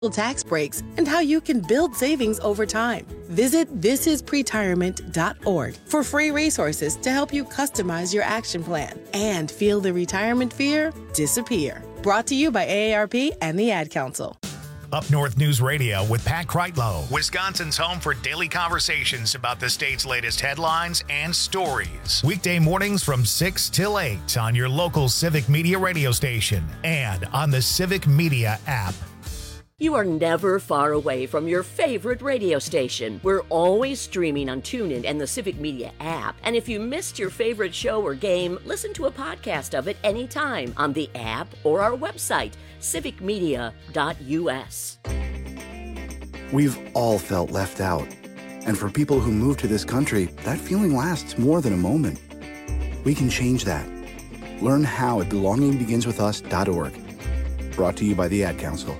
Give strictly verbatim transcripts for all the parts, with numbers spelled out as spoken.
tax breaks, and how you can build savings over time. Visit this is pretirement dot org for free resources to help you customize your action plan and feel the retirement fear disappear. Brought to you by A A R P and the Ad Council. Up North News Radio with Pat Kreitlow, Wisconsin's home for daily conversations about the state's latest headlines and stories. Weekday mornings from six till eight on your local Civic Media radio station and on the Civic Media app. You are never far away from your favorite radio station. We're always streaming on TuneIn and the Civic Media app. And if you missed your favorite show or game, listen to a podcast of it anytime on the app or our website, civic media dot u s. We've all felt left out. And for people who move to this country, that feeling lasts more than a moment. We can change that. Learn how at belonging begins with us dot org. Brought to you by the Ad Council.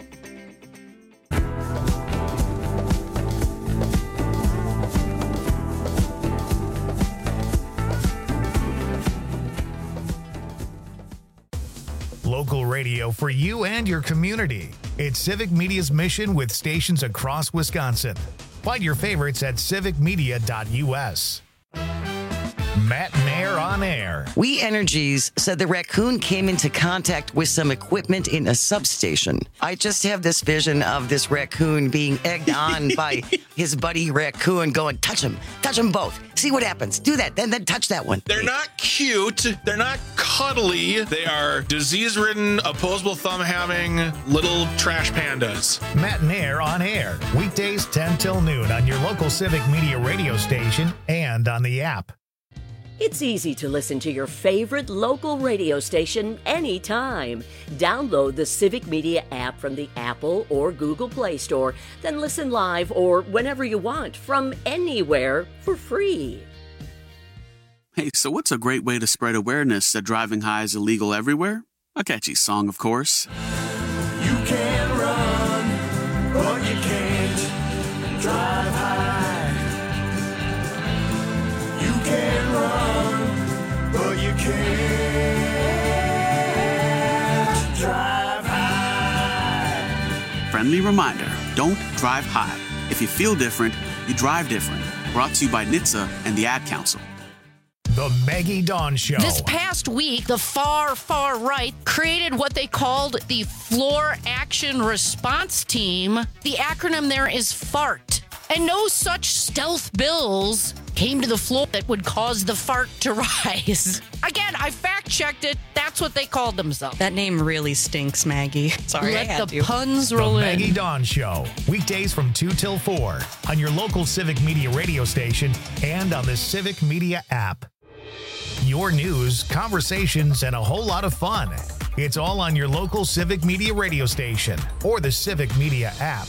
Local radio for you and your community. It's Civic Media's mission with stations across Wisconsin. Find your favorites at civic media dot u s. Matt Mayer on air. We Energies said the raccoon came into contact with some equipment in a substation. I just have this vision of this raccoon being egged on by his buddy raccoon going, touch him, touch them both. See what happens. Do that, then then touch that one. They're not cute. They're not cuddly. They are disease-ridden, opposable thumb-having little trash pandas. Matt Mayer on air. Weekdays ten till noon on your local Civic Media radio station and on the app. It's easy to listen to your favorite local radio station anytime. Download the Civic Media app from the Apple or Google Play Store, then listen live or whenever you want from anywhere for free. Hey, so what's a great way to spread awareness that driving high is illegal everywhere? A catchy song, of course. You can run, but you can't drive high. You can run, but you can't drive high. Friendly reminder, don't drive high. If you feel different, you drive different. Brought to you by N H T S A and the Ad Council. The Maggie Dawn Show. This past week, the far, far right created what they called the Floor Action Response Team. The acronym there is FART. And no such stealth bills came to the floor that would cause the fart to rise. Again, I fact-checked it. That's what they called themselves. That name really stinks, Maggie. Sorry, Let I had the to. puns roll in. The Maggie Dawn Show. Weekdays from two till four on your local Civic Media radio station and on the Civic Media app. Your news, conversations, and a whole lot of fun. It's all on your local Civic Media radio station or the Civic Media app.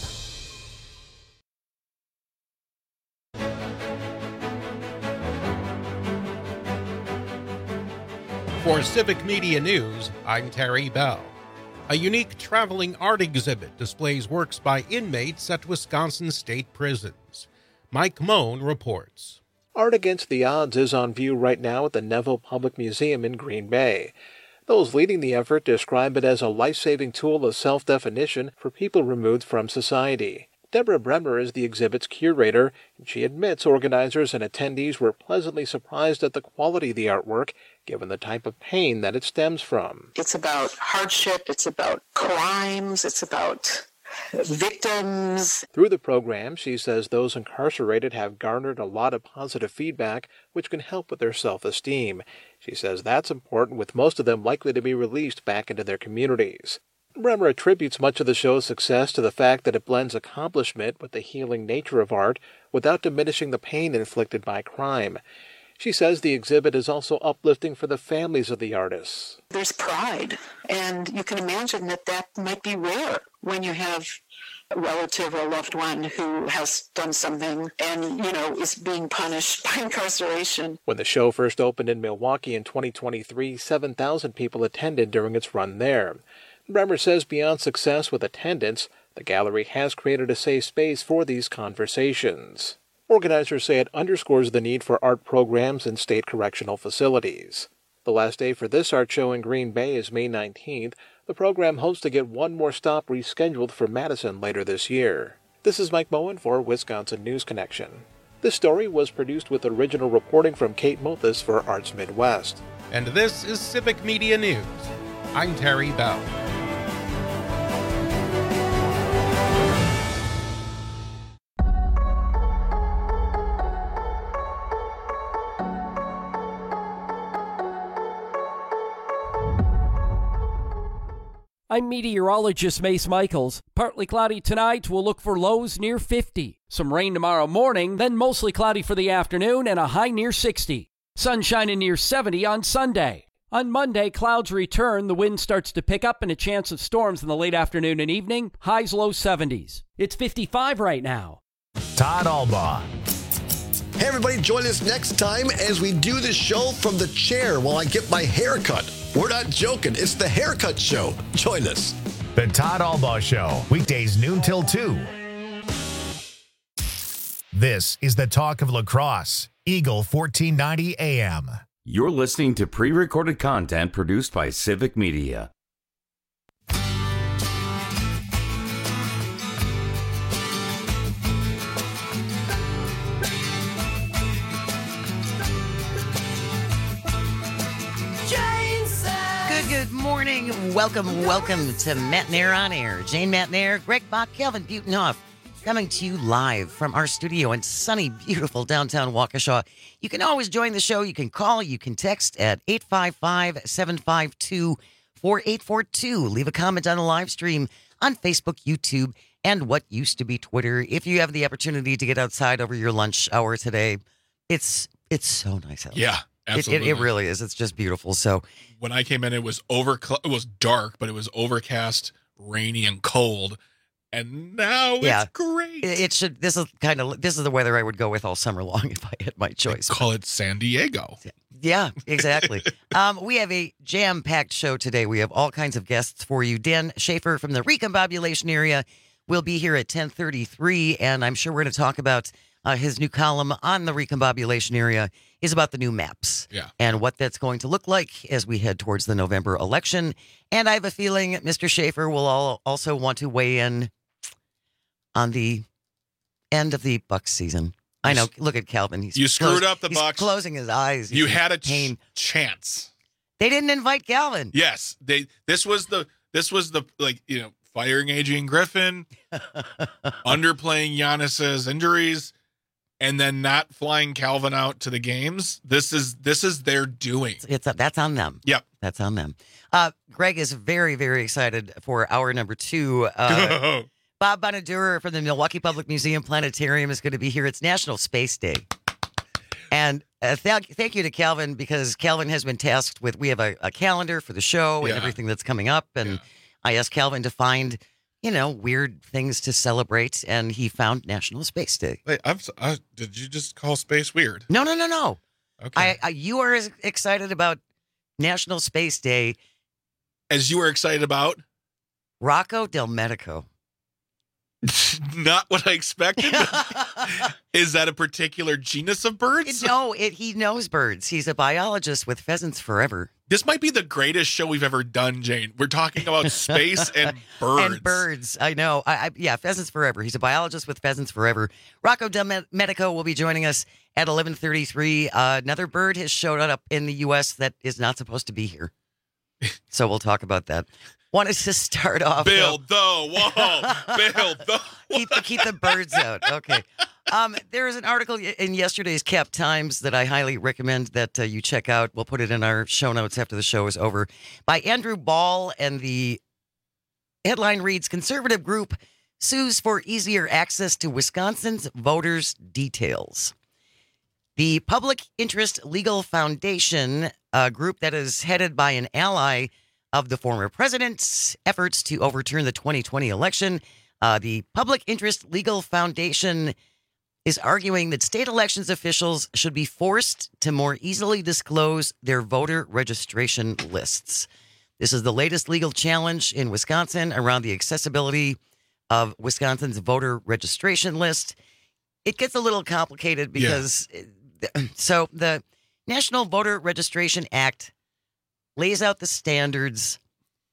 For Civic Media News, I'm Terry Bell. A unique traveling art exhibit displays works by inmates at Wisconsin state prisons. Mike Moan reports. Art Against the Odds is on view right now at the Neville Public Museum in Green Bay. Those leading the effort describe it as a life-saving tool of self-definition for people removed from society. Deborah Bremer is the exhibit's curator, and she admits organizers and attendees were pleasantly surprised at the quality of the artwork, given the type of pain that it stems from. It's about hardship, it's about crimes, it's about victims. Through the program, she says those incarcerated have garnered a lot of positive feedback, which can help with their self-esteem. She says that's important, with most of them likely to be released back into their communities. Bremer attributes much of the show's success to the fact that it blends accomplishment with the healing nature of art without diminishing the pain inflicted by crime. She says the exhibit is also uplifting for the families of the artists. There's pride, and you can imagine that that might be rare when you have a relative or a loved one who has done something and, you know, is being punished by incarceration. When the show first opened in Milwaukee in twenty twenty-three, seven thousand people attended during its run there. Bremer says beyond success with attendance, the gallery has created a safe space for these conversations. Organizers say it underscores the need for art programs in state correctional facilities. The last day for this art show in Green Bay is May nineteenth. The program hopes to get one more stop rescheduled for Madison later this year. This is Mike Moen for Wisconsin News Connection. This story was produced with original reporting from Kate Mothis for Arts Midwest. And this is Civic Media News. I'm Terry Bell. I'm meteorologist Mace Michaels. Partly cloudy tonight. We'll look for lows near fifty. Some rain tomorrow morning, then mostly cloudy for the afternoon and a high near sixty. Sun shining near seventy on Sunday. On Monday, clouds return. The wind starts to pick up and a chance of storms in the late afternoon and evening. Highs low seventies. It's fifty-five right now. Todd Albaugh. Hey, everybody, join us next time as we do the show from the chair while I get my hair cut. We're not joking. It's the Haircut Show. Join us. The Todd Albaugh Show, weekdays noon till two. This is the Talk of Lacrosse, Eagle fourteen ninety A M. You're listening to pre-recorded content produced by Civic Media. Good morning. Welcome, welcome to Matt Nair on Air. Jane Matt Nair, Greg Bach, Calvin Butenhoff, coming to you live from our studio in sunny, beautiful downtown Waukesha. You can always join the show. You can call, you can text at eight five five, seven five two, four eight four two. Leave a comment on the live stream on Facebook, YouTube, and what used to be Twitter. If you have the opportunity to get outside over your lunch hour today, it's it's so nice out. Yeah. Absolutely. It, it, it really is. It's just beautiful. So when I came in, it was over. It was dark, but it was overcast, rainy, and cold. And now yeah, it's great. It, it should. This is kind of. This is the weather I would go with all summer long if I had my choice. They call it San Diego. Yeah, exactly. um, we have a jam-packed show today. We have all kinds of guests for you. Dan Schaefer from the Recombobulation area will be here at ten thirty-three, and I'm sure we're going to talk about uh, his new column on the Recombobulation area. Is about the new maps yeah. and what that's going to look like as we head towards the November election. And I have a feeling Mister Schaefer will all also want to weigh in on the end of the Bucks season. I know. Look at Calvin. He's you screwed closed, up the he's Bucks. Closing his eyes. You he's had a ch- chance. They didn't invite Calvin. Yes, they. This was the. This was the like you know firing Adrian Griffin, underplaying Giannis's injuries. And then not flying Calvin out to the games. This is this is their doing. It's a, that's on them. Yep, that's on them. Uh, Greg is very very excited for hour number two. Uh, Bob Bonadurer from the Milwaukee Public Museum Planetarium is going to be here. It's National Space Day, and uh, th- thank you to Calvin because Calvin has been tasked with. We have a, a calendar for the show and yeah. everything that's coming up, and yeah. I asked Calvin to find. You know, weird things to celebrate, and he found National Space Day. Wait, I'm, I, did you just call space weird? No, no, no, no. Okay. I, I, you are as excited about National Space Day as you were excited about Rocco Del Medico. Not what I expected. Is that a particular genus of birds? No, it, he knows birds. He's a biologist with Pheasants Forever. This might be the greatest show we've ever done, Jane. We're talking about space and birds. And birds. I know. I, I, yeah, Pheasants Forever. He's a biologist with Pheasants Forever. Rocco Del Medico will be joining us at eleven thirty-three. Uh, another bird has showed up in the U S that is not supposed to be here. So we'll talk about that. Wanted to start off. Build the wall. Build the wall. Keep the, keep the birds out. Okay. Um, there is an article in yesterday's Cap Times that I highly recommend that uh, you check out. We'll put it in our show notes after the show is over. By Andrew Ball, and the headline reads, Conservative Group Sues for Easier Access to Wisconsin's Voters' Details. The Public Interest Legal Foundation, a group that is headed by an ally of the former president's efforts to overturn the twenty twenty election, uh, the Public Interest Legal Foundation is arguing that state elections officials should be forced to more easily disclose their voter registration lists. This is the latest legal challenge in Wisconsin around the accessibility of Wisconsin's voter registration list. It gets a little complicated because, yeah. so the National Voter Registration Act lays out the standards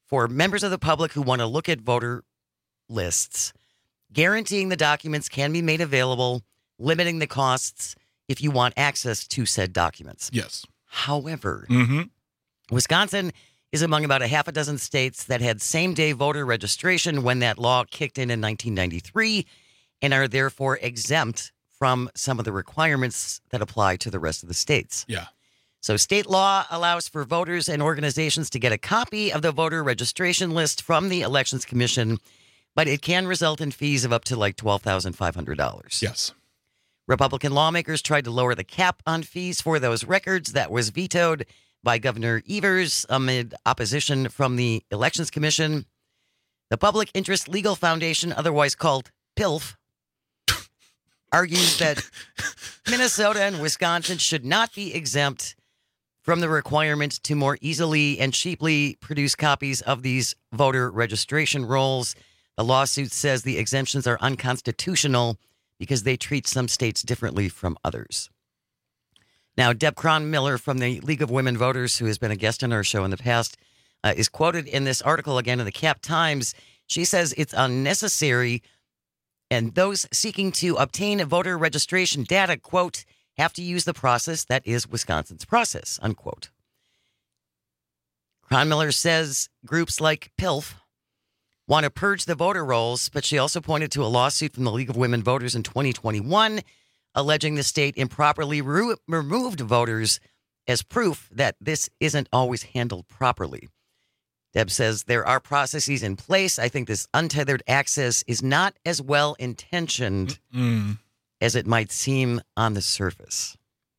for members of the public who want to look at voter lists, guaranteeing the documents can be made available, limiting the costs if you want access to said documents. Yes. However, mm-hmm. Wisconsin is among about a half a dozen states that had same-day voter registration when that law kicked in in nineteen ninety-three and are therefore exempt from some of the requirements that apply to the rest of the states. Yeah. So state law allows for voters and organizations to get a copy of the voter registration list from the Elections Commission, but it can result in fees of up to like twelve thousand five hundred dollars. Yes. Republican lawmakers tried to lower the cap on fees for those records. That was vetoed by Governor Evers amid opposition from the Elections Commission. The Public Interest Legal Foundation, otherwise called P I L F, argues that Minnesota and Wisconsin should not be exempt from the requirement to more easily and cheaply produce copies of these voter registration rolls. The lawsuit says the exemptions are unconstitutional because they treat some states differently from others. Now, Deb Cron-Miller from the League of Women Voters, who has been a guest on our show in the past, uh, is quoted in this article again in the Cap Times. She says it's unnecessary, and those seeking to obtain voter registration data, quote, have to use the process that is Wisconsin's process, unquote. Cron-Miller says groups like P I L F want to purge the voter rolls, but she also pointed to a lawsuit from the League of Women Voters in twenty twenty-one, alleging the state improperly re- removed voters as proof that this isn't always handled properly. Deb says there are processes in place. I think this untethered access is not as well intentioned Mm. as it might seem on the surface.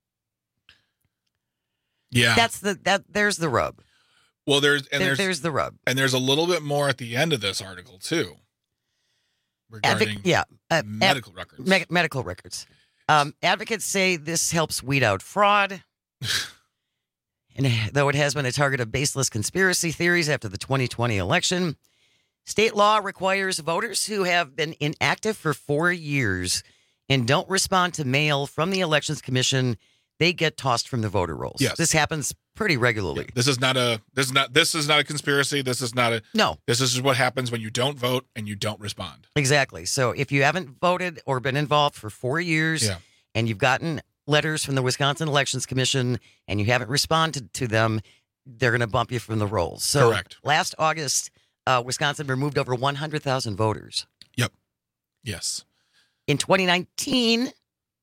Yeah. That's the that there's the rub. Well, there's and There- there's, there's the rub. and there's a little bit more at the end of this article too, regarding Advoc- yeah, uh, medical ad- records. me- medical records. Um, advocates say this helps weed out fraud. And though it has been a target of baseless conspiracy theories after the twenty twenty election, state law requires voters who have been inactive for four years and don't respond to mail from the Elections Commission, they get tossed from the voter rolls. Yes. This happens pretty regularly. This is not a this is not this is not a conspiracy. This is not a No. This is what happens when you don't vote and you don't respond. Exactly. So if you haven't voted or been involved for four years Yeah. and you've gotten letters from the Wisconsin Elections Commission and you haven't responded to them, they're going to bump you from the rolls. So Correct. last August, uh, Wisconsin removed over one hundred thousand voters. Yep. Yes. In twenty nineteen,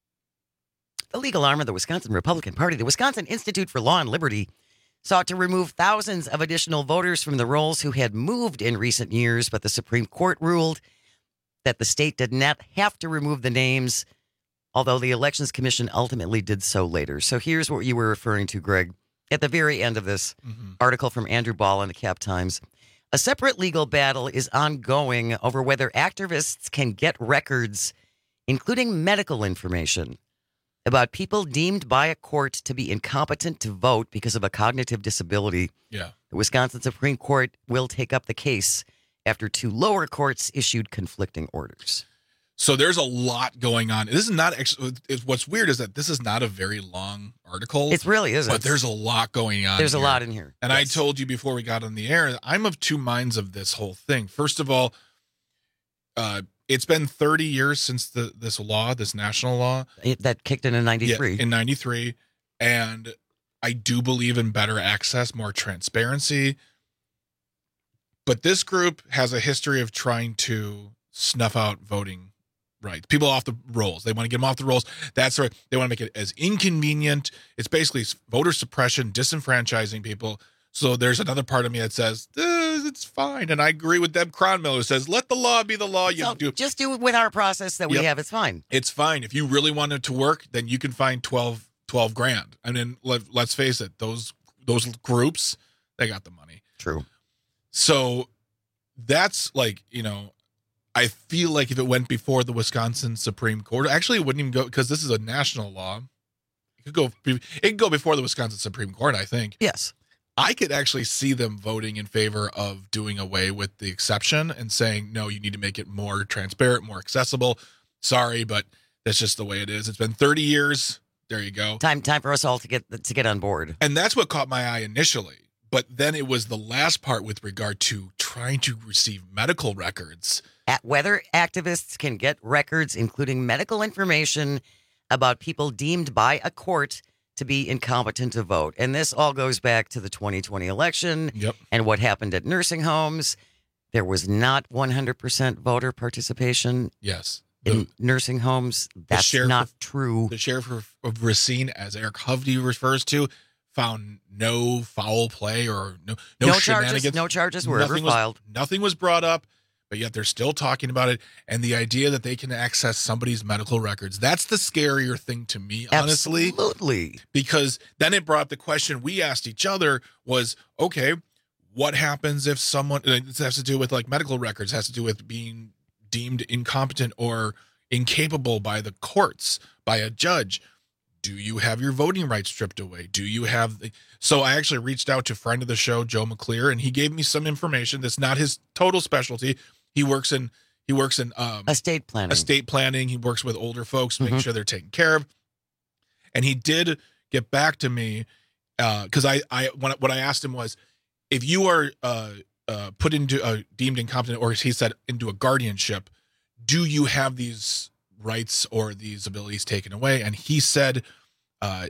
the legal arm of the Wisconsin Republican Party, the Wisconsin Institute for Law and Liberty, sought to remove thousands of additional voters from the rolls who had moved in recent years, but the Supreme Court ruled that the state did not have to remove the names, although the Elections Commission ultimately did so later. So here's what you were referring to, Greg, at the very end of this Mm-hmm. article from Andrew Ball in the Cap Times. A separate legal battle is ongoing over whether activists can get records, including medical information, about people deemed by a court to be incompetent to vote because of a cognitive disability. Yeah. The Wisconsin Supreme Court will take up the case after two lower courts issued conflicting orders. So there's a lot going on. This is not actually. What's weird is that this is not a very long article. It really isn't. But there's a lot going on. There's a here. lot in here. And Yes. I told you before we got on the air, I'm of two minds of this whole thing. First of all, uh, it's been thirty years since the this law, this national law, It, that kicked in in ninety-three. Yeah, in ninety-three, and I do believe in better access, more transparency. But this group has a history of trying to snuff out voting rights. People off the rolls. They want to get them off the rolls. That's right. They want to make it as inconvenient. It's basically voter suppression, disenfranchising people. So there's another part of me that says, eh, it's fine. And I agree with Deb Cron-Miller, who says, let the law be the law. You So do just do it with our process that we Yep. have. It's fine. It's fine. If you really want it to work, then you can find twelve, twelve grand. And then let, let's face it, those those groups, they got the money. True. So that's like, you know, I feel like if it went before the Wisconsin Supreme Court, actually it wouldn't even go because this is a national law. It could go it could go before the Wisconsin Supreme Court, I think. Yes. I could actually see them voting in favor of doing away with the exception and saying, no, you need to make it more transparent, more accessible. Sorry, but that's just the way it is. It's been thirty years. There you go. Time time for us all to get to get on board. And that's what caught my eye initially. But then it was the last part with regard to trying to receive medical records. At whether activists can get records, including medical information about people deemed by a court to be incompetent to vote. And this all goes back to the twenty twenty election yep. and what happened at nursing homes. There was not one hundred percent voter participation. Yes. In the, nursing homes. That's not of, true. The sheriff of, of Racine, as Eric Hovde refers to, found no foul play or no no, no shenanigans. Charges, no charges were nothing ever was, filed. Nothing was brought up, but yet they're still talking about it. And the idea that they can access somebody's medical records, that's the scarier thing to me, honestly. Absolutely. Because then it brought up the question we asked each other was, okay, what happens if someone, this has to do with like medical records, has to do with being deemed incompetent or incapable by the courts, by a judge. Do you have your voting rights stripped away? Do you have the, so I actually reached out to friend of the show, Joe McClear, and he gave me some information that's not his total specialty. He works in, he works in um, estate planning, estate planning. He works with older folks, making Mm-hmm. sure they're taken care of. And he did get back to me uh, cause I, I, when, what I asked him was, if you are uh, uh, put into a deemed incompetent, or he said into a guardianship, do you have these rights or these abilities taken away? And he said, uh,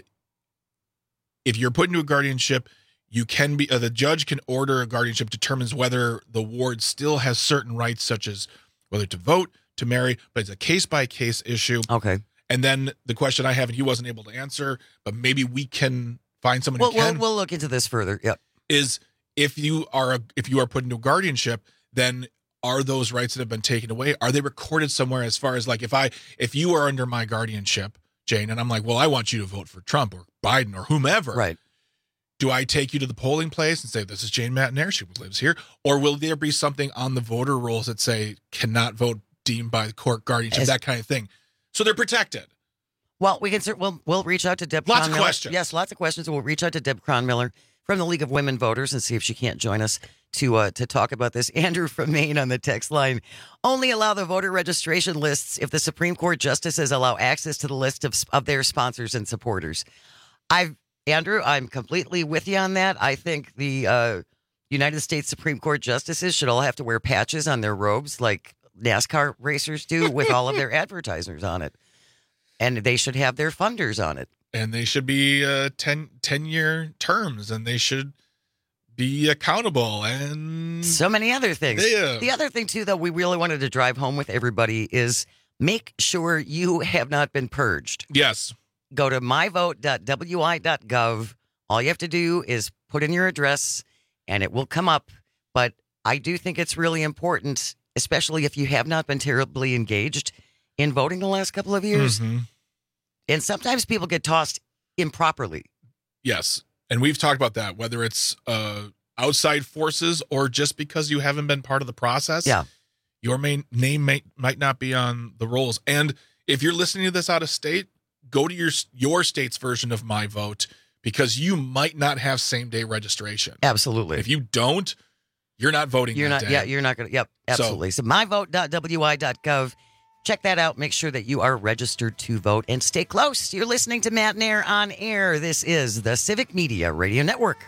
if you're put into a guardianship, you can be, uh, the judge can order a guardianship, determines whether the ward still has certain rights, such as whether to vote, to marry, but it's a case by case issue. Okay. And then the question I have, and he wasn't able to answer, but maybe we can find someone We'll, who can, we'll, we'll look into this further. Yep. is if you are, a, if you are put into a guardianship, then are those rights that have been taken away, are they recorded somewhere? As far as like, if I, if you are under my guardianship, Jane, and I'm like, well, I want you to vote for Trump or Biden or whomever. Right. Do I take you to the polling place and say, this is Jane Matinair, she lives here? Or will there be something on the voter rolls that say cannot vote, deemed by the court, guardianship, As, that kind of thing? So they're protected. Well, we can, we'll, we'll reach out to Deb Lots Cronmiller. of questions. Yes, lots of questions. We'll reach out to Deb Cronmiller from the League of Women Voters and see if she can't join us to uh, to talk about this. Andrew from Maine on the text line. Only allow the voter registration lists if the Supreme Court justices allow access to the list of, of their sponsors and supporters. I've Andrew, I'm completely with you on that. I think the uh, United States Supreme Court justices should all have to wear patches on their robes like NASCAR racers do with all of their advertisers on it. And they should have their funders on it. And they should be uh, ten, ten-year terms, and they should be accountable, and so many other things. Yeah. The other thing, too, that we really wanted to drive home with everybody is make sure you have not been purged. Yes. Go to my vote dot w i dot gov. All you have to do is put in your address, and it will come up. But I do think it's really important, especially if you have not been terribly engaged in voting the last couple of years. Mm-hmm. And sometimes people get tossed improperly. Yes. And we've talked about that, whether it's uh, outside forces or just because you haven't been part of the process. Yeah. Your main name may, might not be on the rolls. And if you're listening to this out of state, go to your your state's version of My Vote, because you might not have same day registration. Absolutely. If you don't, you're not voting. You're that not. day. Yeah, you're not going to. Yep, absolutely. So, so my vote dot w i dot gov. Check that out. Make sure that you are registered to vote and stay close. You're listening to Matt Nair on air. This is the Civic Media Radio Network.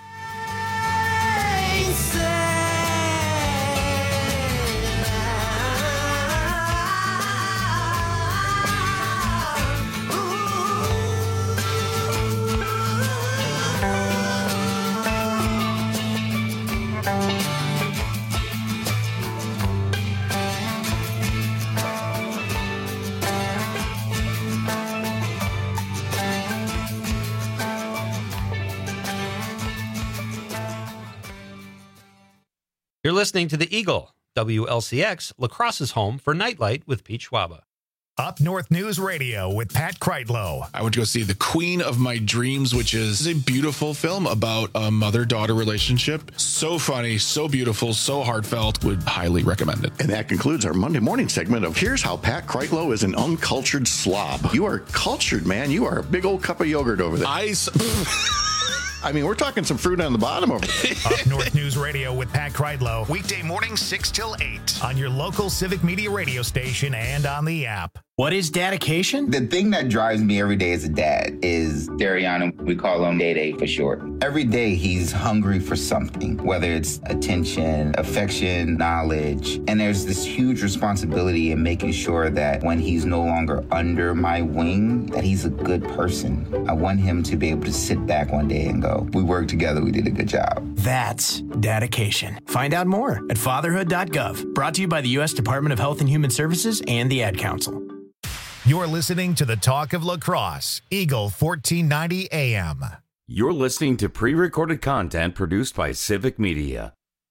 You're listening to The Eagle, W L C X, La Crosse's home for Nightlight with Pete Schwaba. Up North News Radio with Pat Kreitlow. I went to go see The Queen of My Dreams, which is a beautiful film about a mother-daughter relationship. So funny, so beautiful, so heartfelt. Would highly recommend it. And that concludes our Monday morning segment of Here's How Pat Kreitlow is an Uncultured Slob. You are cultured, man. You are a big old cup of yogurt over there. I... I mean, we're talking some fruit on the bottom over there. Up North News Radio with Pat Kreitlow. Weekday morning, six till eight on your local Civic Media radio station and on the app. What is dedication? The thing that drives me every day as a dad is Dariana. We call him Day Day for short. Every day he's hungry for something, whether it's attention, affection, knowledge. And there's this huge responsibility in making sure that when he's no longer under my wing, that he's a good person. I want him to be able to sit back one day and go, we worked together, we did a good job. That's dedication. Find out more at fatherhood dot gov. Brought to you by the U S Department of Health and Human Services and the Ad Council. You're listening to the Talk of Lacrosse, Eagle fourteen ninety A M. You're listening to pre-recorded content produced by Civic Media.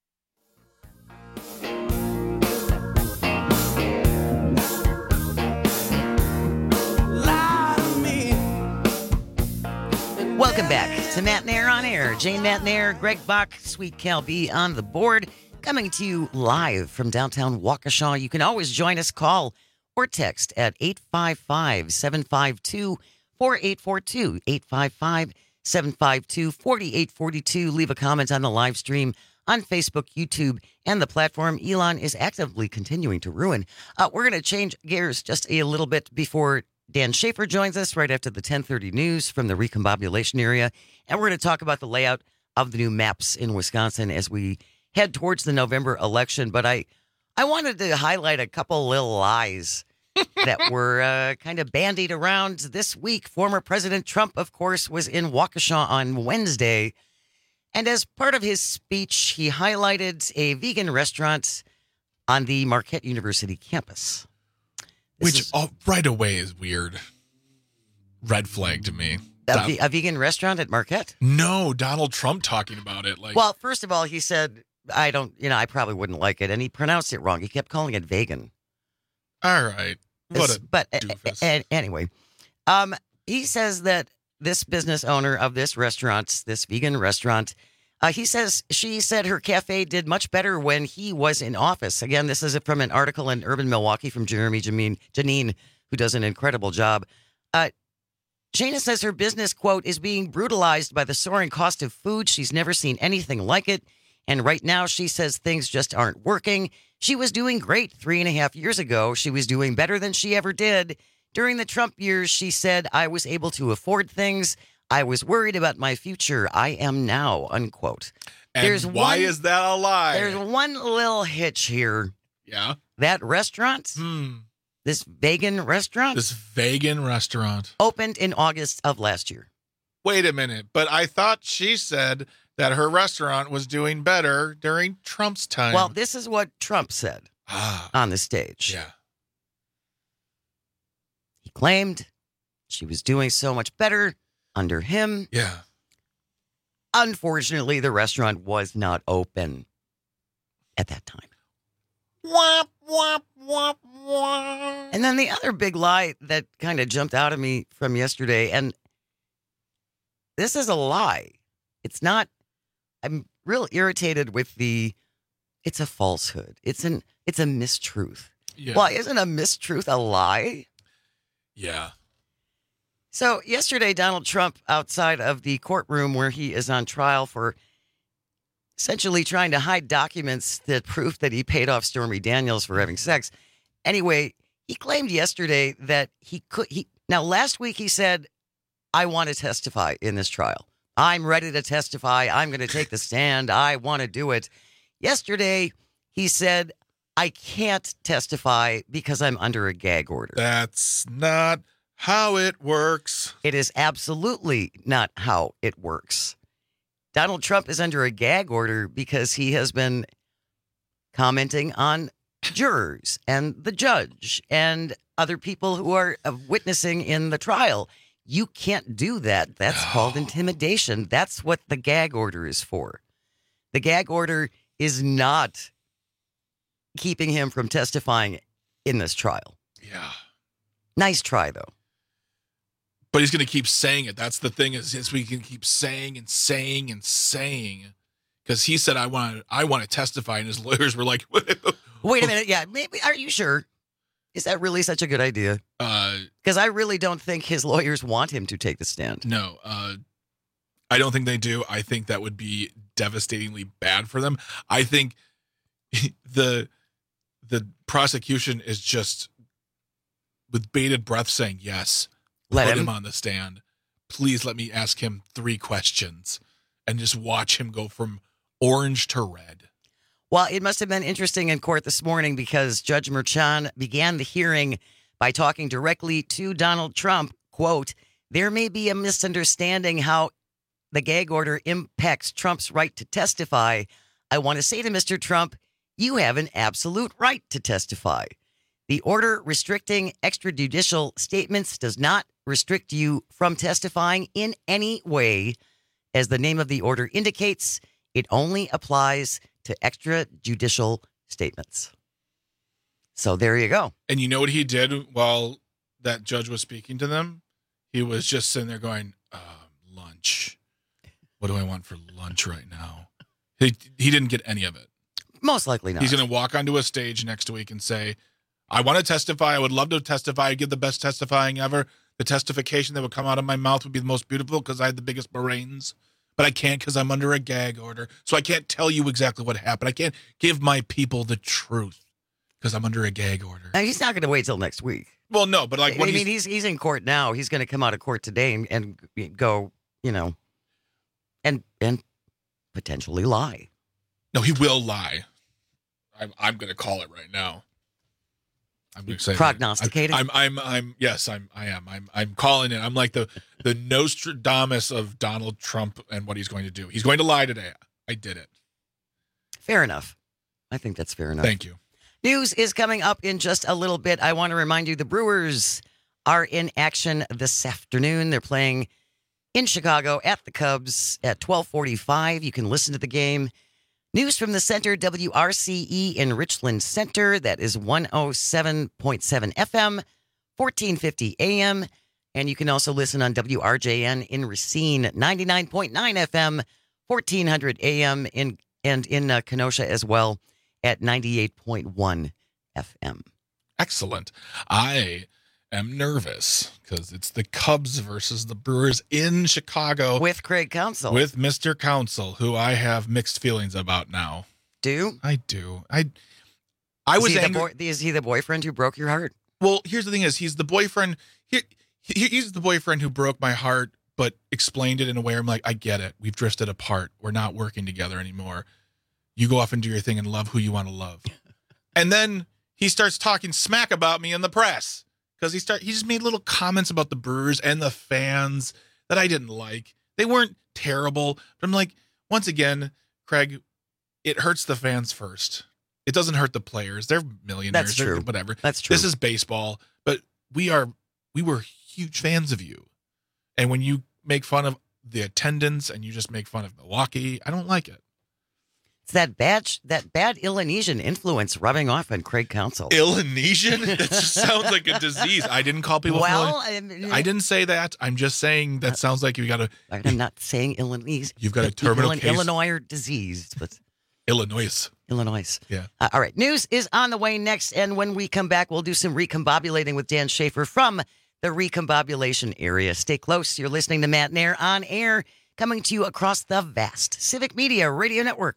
Welcome back to Matt Nair on Air. Jane Matt Nair, Greg Bach, Sweet Cal B on the board, coming to you live from downtown Waukesha. You can always join us, call or text at eight five five, seven five two, four eight four two, eight five five, seven five two, four eight four two. Leave a comment on the live stream on Facebook, YouTube, and the platform Elon is actively continuing to ruin. Uh, we're going to change gears just a little bit before Dan Schaefer joins us right after the ten thirty news from the recombobulation area. And we're going to talk about the layout of the new maps in Wisconsin as we head towards the November election. But I I wanted to highlight a couple little lies that were uh, kind of bandied around this week. Former President Trump, of course, was in Waukesha on Wednesday. And as part of his speech, he highlighted a vegan restaurant on the Marquette University campus. This Which is, oh, right away is weird. Red flag to me. a, Don- ve- a vegan restaurant at Marquette? no, Donald Trump talking about it. Like, Well, first of all, he said, I don't, you know, I probably wouldn't like it. And he pronounced it wrong. He kept calling it vegan. all right. What It's- a but a- doofus. a- a- anyway, um, he says that this business owner of this restaurant, this vegan restaurant, uh, he says she said her cafe did much better when he was in office. Again, this is from an article in Urban Milwaukee from Jeremy Janine, Janine who does an incredible job. Uh, Shana says her business, quote, is being brutalized by the soaring cost of food. She's never seen anything like it. And right now, she says things just aren't working. She was doing great three and a half years ago. She was doing better than she ever did. During the Trump years, she said, I was able to afford things. I was worried about my future. I am now, unquote. And There's why one- is that a lie? There's one little hitch here. yeah. That restaurant, Hmm. this vegan restaurant, This vegan restaurant. opened in August of last year. Wait a minute. But I thought she said that her restaurant was doing better during Trump's time. Well, this is what Trump said ah, on the stage. yeah. He claimed she was doing so much better under him. Yeah. Unfortunately, the restaurant was not open at that time. Womp, womp, womp, womp. And then the other big lie that kind of jumped out of me from yesterday, and this is a lie. It's not, I'm real irritated with the, it's a falsehood. It's an, it's a mistruth. Yeah. Well, isn't a mistruth a lie? Yeah. So yesterday, Donald Trump, outside of the courtroom where he is on trial for essentially trying to hide documents that prove that he paid off Stormy Daniels for having sex. Anyway, he claimed yesterday that he could. He now last week he said, "I want to testify in this trial. I'm ready to testify. I'm going to take the stand. I want to do it." Yesterday, he said, "I can't testify because I'm under a gag order." That's not how it works. It is absolutely not how it works. Donald Trump is under a gag order because he has been commenting on jurors and the judge and other people who are uh, witnessing in the trial. You can't do that. That's called intimidation. That's what the gag order is for. The gag order is not keeping him from testifying in this trial. Yeah. Nice try, though. But he's going to keep saying it. That's the thing is, is we can keep saying and saying and saying because he said, I want to, I want to testify. And his lawyers were like, wait a minute. Yeah. Maybe. Are you sure? Is that really such a good idea? Because uh, I really don't think his lawyers want him to take the stand. no, uh, I don't think they do. I think that would be devastatingly bad for them. I think the, the prosecution is just with bated breath saying, yes, Let put him. him on the stand. Please let me ask him three questions and just watch him go from orange to red. Well, it must have been interesting in court this morning because Judge Merchan began the hearing by talking directly to Donald Trump. Quote, there may be a misunderstanding how the gag order impacts Trump's right to testify. I want to say to Mister Trump, you have an absolute right to testify. The order restricting extrajudicial statements does not restrict you from testifying in any way. As the name of the order indicates, it only applies to extrajudicial statements. So there you go. And you know what he did while that judge was speaking to them? He was just sitting there going, uh, lunch. What do I want for lunch right now? He he didn't get any of it. Most likely not. He's going to walk onto a stage next week and say, I want to testify. I would love to testify. I'd give the best testifying ever. The testification that would come out of my mouth would be the most beautiful because I had the biggest brains. But I can't because I'm under a gag order. So I can't tell you exactly what happened. I can't give my people the truth because I'm under a gag order. Now, he's not going to wait till next week. Well, no, but like I when mean, he's, he's he's in court now. He's going to come out of court today and, and go, you know, and and potentially lie. No, he will lie. I'm I'm going to call it right now. I'm going to say prognosticating. I'm, I'm I'm I'm yes, I'm I am. I'm I'm calling it. I'm like the the Nostradamus of Donald Trump and what he's going to do. He's going to lie today. I did it. Fair enough. I think that's fair enough. Thank you. News is coming up in just a little bit. I want to remind you the Brewers are in action this afternoon. They're playing in Chicago at the Cubs at twelve forty-five. You can listen to the game. News from the center, W R C E in Richland Center. That is one oh seven point seven F M, fourteen fifty A M. And you can also listen on W R J N in Racine, ninety-nine point nine F M, fourteen hundred A M, in, and in uh, Kenosha as well at ninety-eight point one F M. Excellent. I am nervous because it's the Cubs versus the Brewers in Chicago. With Craig Counsell. With Mister Counsell, who I have mixed feelings about now. Do? I do. I I is was he angry. The boy, is he the boyfriend who broke your heart? Well, here's the thing is he's the boyfriend. He, he, he's the boyfriend who broke my heart, but explained it in a way I'm like, I get it. We've drifted apart. We're not working together anymore. You go off and do your thing and love who you want to love. And then he starts talking smack about me in the press because he start he just made little comments about the Brewers and the fans that I didn't like. They weren't terrible, but I'm like, once again, Craig, it hurts the fans first. It doesn't hurt the players. They're millionaires. That's true. They're whatever. That's true. This is baseball, but we are we were huge fans of you. And when you make fun of the attendance and you just make fun of Milwaukee, I don't like it. It's that bad, that bad Illonesian influence rubbing off on Craig Counsell. Illonesian? That just sounds like a disease. I didn't call people. Well, I, I, I didn't say that. I'm just saying that sounds like you got a. I'm not saying Illinois. You've got a terminal Illinois, case. Illinois are diseased, but Illinois. Illinois. Yeah. Uh, all right. News is on the way next, and when we come back, we'll do some recombobulating with Dan Schaefer from the recombobulation area. Stay close. You're listening to Matt Nair on air, coming to you across the vast Civic Media Radio Network.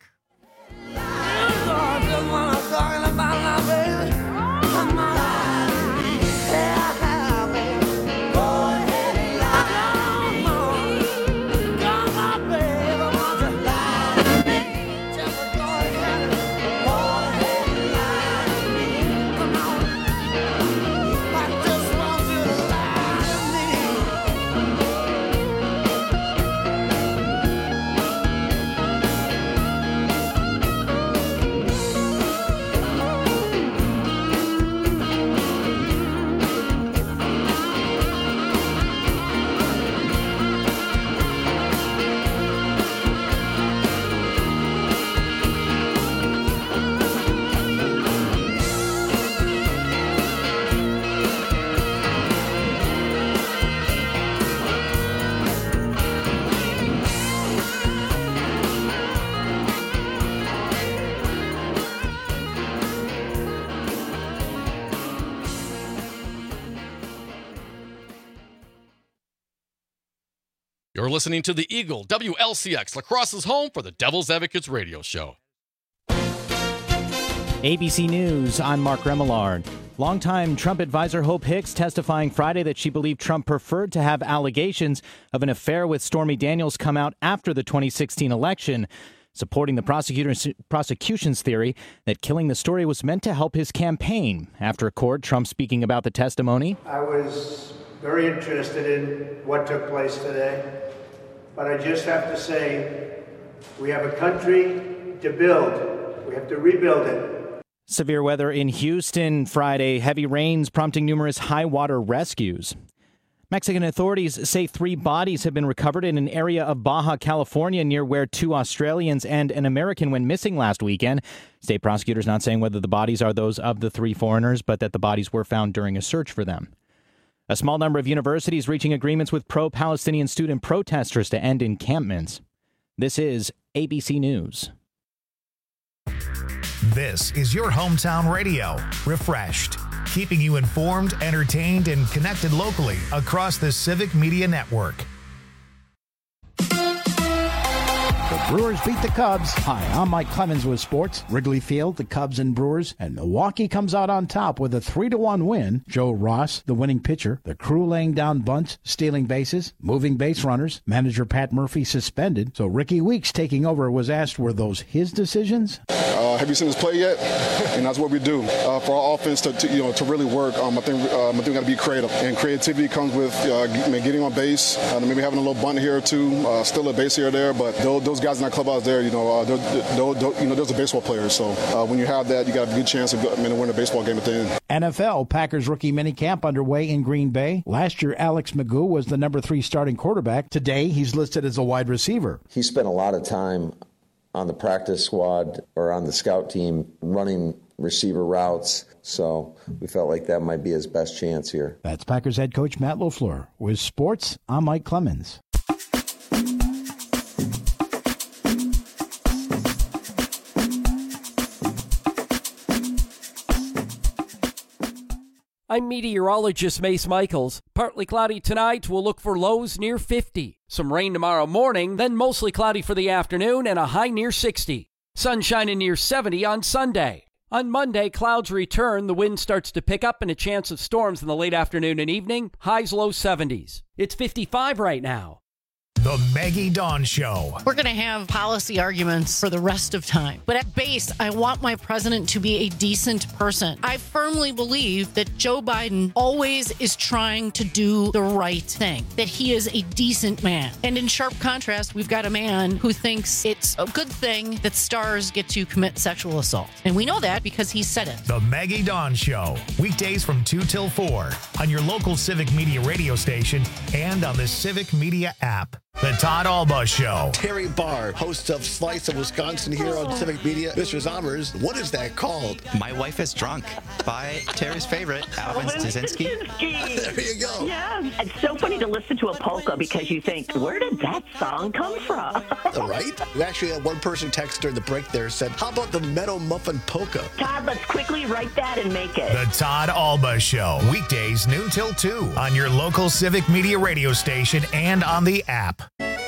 You're listening to the Eagle W L C X, La Crosse's home for the Devil's Advocates radio show. A B C News, I'm Mark Remillard. Longtime Trump advisor Hope Hicks testifying Friday that she believed Trump preferred to have allegations of an affair with Stormy Daniels come out after the twenty sixteen election, supporting the prosecutor's prosecution's theory that killing the story was meant to help his campaign. After court, Trump speaking about the testimony. I was very interested in what took place today, but I just have to say, we have a country to build. We have to rebuild it. Severe weather in Houston Friday, heavy rains prompting numerous high water rescues. Mexican authorities say three bodies have been recovered in an area of Baja California near where two Australians and an American went missing last weekend. State prosecutors not saying whether the bodies are those of the three foreigners, but that the bodies were found during a search for them. A small number of universities reaching agreements with pro-Palestinian student protesters to end encampments. This is A B C News. This is your hometown radio, Refreshed, keeping you informed, entertained, and connected locally across the Civic Media Network. The Brewers beat the Cubs. Hi, I'm Mike Clemens with sports. Wrigley Field, the Cubs and Brewers, and Milwaukee comes out on top with a three to one win. Joe Ross, the winning pitcher, the crew laying down bunts, stealing bases, moving base runners. Manager Pat Murphy suspended. So Ricky Weeks taking over was asked, were those his decisions? Uh, have you seen us play yet? And that's what we do. Uh, for our offense to, to you know to really work, um, I think um, I think we got to be creative. And creativity comes with uh, getting on base, uh, maybe having a little bunt here or two, uh, still a base here or there. But those, those guys in that clubhouse there, you know, uh, they're, they're, they're, you know, those are baseball players. So uh, when you have that, you got a good chance of I mean, to win a baseball game at the end. N F L Packers rookie minicamp underway in Green Bay. Last year, Alex Magoo was the number three starting quarterback. Today, he's listed as a wide receiver. He spent a lot of time on the practice squad or on the scout team running receiver routes. So we felt like that might be his best chance here. That's Packers head coach Matt LaFleur. With sports, I'm Mike Clemens. I'm meteorologist Mace Michaels. Partly cloudy tonight. We'll look for lows near fifty. Some rain tomorrow morning, then mostly cloudy for the afternoon and a high near sixty. Sunshine near seventy on Sunday. On Monday, clouds return. The wind starts to pick up and a chance of storms in the late afternoon and evening. Highs low seventies. It's fifty-five right now. The Maggie Dawn Show. We're going to have policy arguments for the rest of time. But at base, I want my president to be a decent person. I firmly believe that Joe Biden always is trying to do the right thing, that he is a decent man. And in sharp contrast, we've got a man who thinks it's a good thing that stars get to commit sexual assault. And we know that because he said it. The Maggie Dawn Show. Weekdays from two till four on your local Civic Media radio station and on the Civic Media app. The Todd Alba Show. Terry Barr, host of Slice of Wisconsin here on Civic Media. Mister Zommers, what is that called? My Wife is Drunk by Terry's favorite, Alvin Stasinski. There you go. Yeah, it's so funny to listen to a polka because you think, where did that song come from? All right. We actually had one person text during the break there said, how about the Meadow Muffin Polka? Todd, let's quickly write that and make it. The Todd Alba Show. Weekdays noon till two on your local Civic Media radio station and on the app.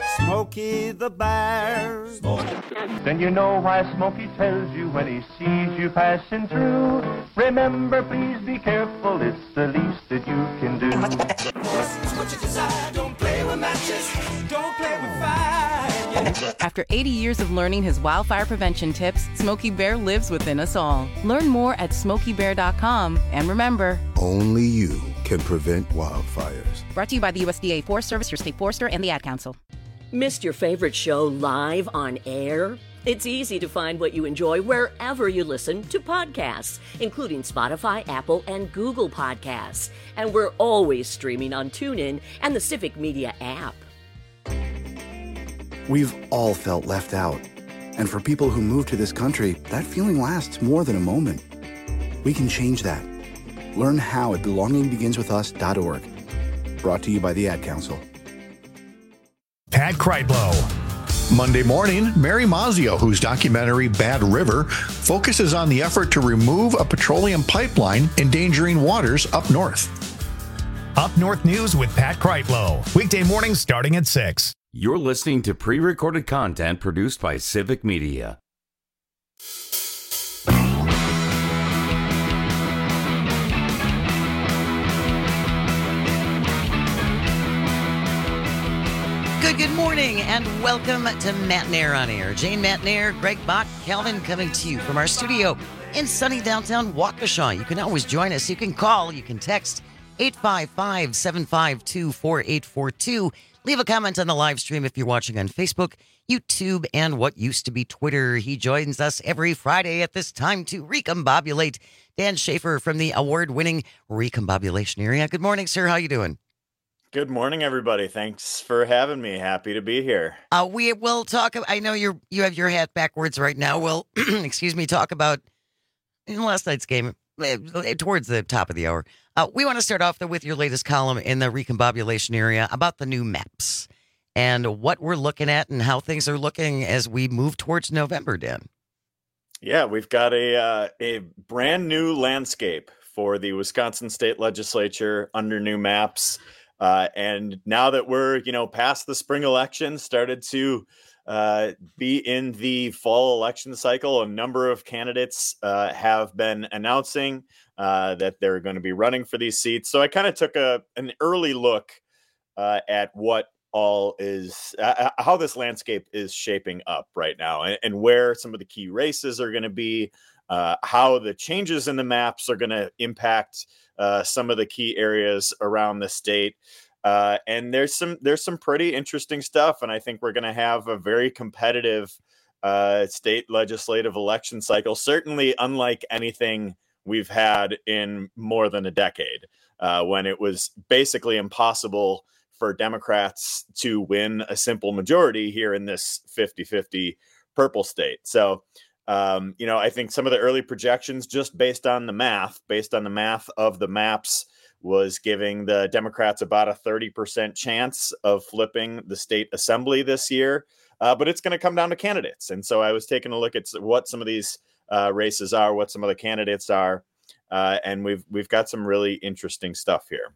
Smokey the Bear. Then you know why Smokey tells you when he sees you passing through. Remember, please be careful, it's the least that you can do. What you desire, don't play with matches, don't play with fire. After eighty years of learning his wildfire prevention tips, Smokey Bear lives within us all. Learn more at smokey bear dot com. And remember, only you can prevent wildfires. Brought to you by the U S D A Forest Service, your state forester, and the Ad Council. Missed your favorite show live on air? It's easy to find what you enjoy wherever you listen to podcasts, including Spotify, Apple, and Google Podcasts. And we're always streaming on TuneIn and the Civic Media app. We've all felt left out. And for people who move to this country, that feeling lasts more than a moment. We can change that. Learn how at belonging begins with us dot org. Brought to you by the Ad Council. Pat Kreitlow. Monday morning, Mary Mazzio, whose documentary Bad River focuses on the effort to remove a petroleum pipeline endangering waters up north. Up North News with Pat Kreitlow. Weekday mornings starting at six. You're listening to pre-recorded content produced by Civic Media. good morning, and welcome to Matt Nair on Air. Jane Matt Nair, Greg Bach, Calvin coming to you from our studio in sunny downtown Waukesha. You can always join us. You can call, you can text eight five five, seven five two, four eight four two. Leave a comment on the live stream if you're watching on Facebook, YouTube, and what used to be Twitter. He joins us every Friday at this time to recombobulate. Dan Schaefer from the award-winning Recombobulation Area. Good morning, sir. How you doing? Good morning, everybody. Thanks for having me. Happy to be here. Uh, we will talk. I know you're you have your hat backwards right now. We'll, excuse me, talk about in last night's game uh, towards the top of the hour. Uh, we want to start off though with your latest column in the Recombobulation Area about the new maps and what we're looking at and how things are looking as we move towards November, Dan. Yeah, we've got a uh, a brand new landscape for the Wisconsin State Legislature under new maps. Uh, and now that we're, you know, past the spring election, started to uh, be in the fall election cycle, a number of candidates uh, have been announcing uh, that they're going to be running for these seats. So I kind of took a an early look uh, at what all is, uh, how this landscape is shaping up right now, and, and where some of the key races are going to be, uh, how the changes in the maps are going to impact Uh, some of the key areas around the state. Uh, and there's some there's some pretty interesting stuff. And I think we're going to have a very competitive uh, state legislative election cycle, certainly unlike anything we've had in more than a decade, uh, when it was basically impossible for Democrats to win a simple majority here in this fifty-fifty purple state. So Um, you know, I think some of the early projections, just based on the math, based on the math of the maps, was giving the Democrats about a thirty percent chance of flipping the state assembly this year. Uh, but it's going to come down to candidates. And so I was taking a look at what some of these uh, races are, what some of the candidates are. Uh, and we've we've got some really interesting stuff here.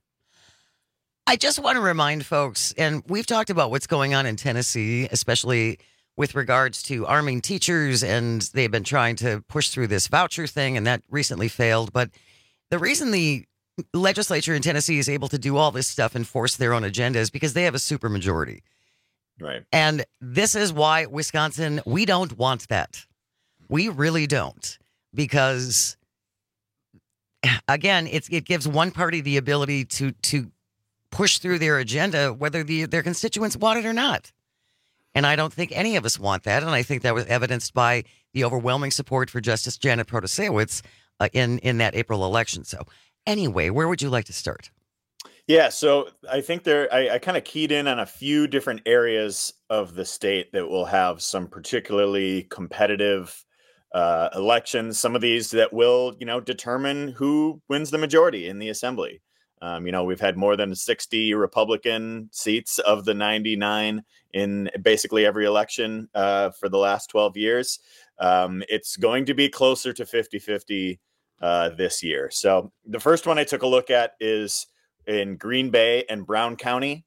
I just want to remind folks, and we've talked about what's going on in Tennessee, especially with regards to arming teachers, and they've been trying to push through this voucher thing, and that recently failed. But the reason the legislature in Tennessee is able to do all this stuff and force their own agenda is because they have a supermajority. Right. And this is why Wisconsin, we don't want that. We really don't. Because, again, it's, it gives one party the ability to to push through their agenda, whether the, their constituents want it or not. And I don't think any of us want that. And I think that was evidenced by the overwhelming support for Justice Janet Protasiewicz uh, in, in that April election. So anyway, where would you like to start? Yeah, so I think there, I, I kind of keyed in on a few different areas of the state that will have some particularly competitive uh, elections. Some of these that will, you know, determine who wins the majority in the assembly. Um, you know, we've had more than sixty Republican seats of the ninety-nine in basically every election uh, for the last twelve years. Um, it's going to be closer to fifty-fifty uh, this year. So the first one I took a look at is in Green Bay and Brown County.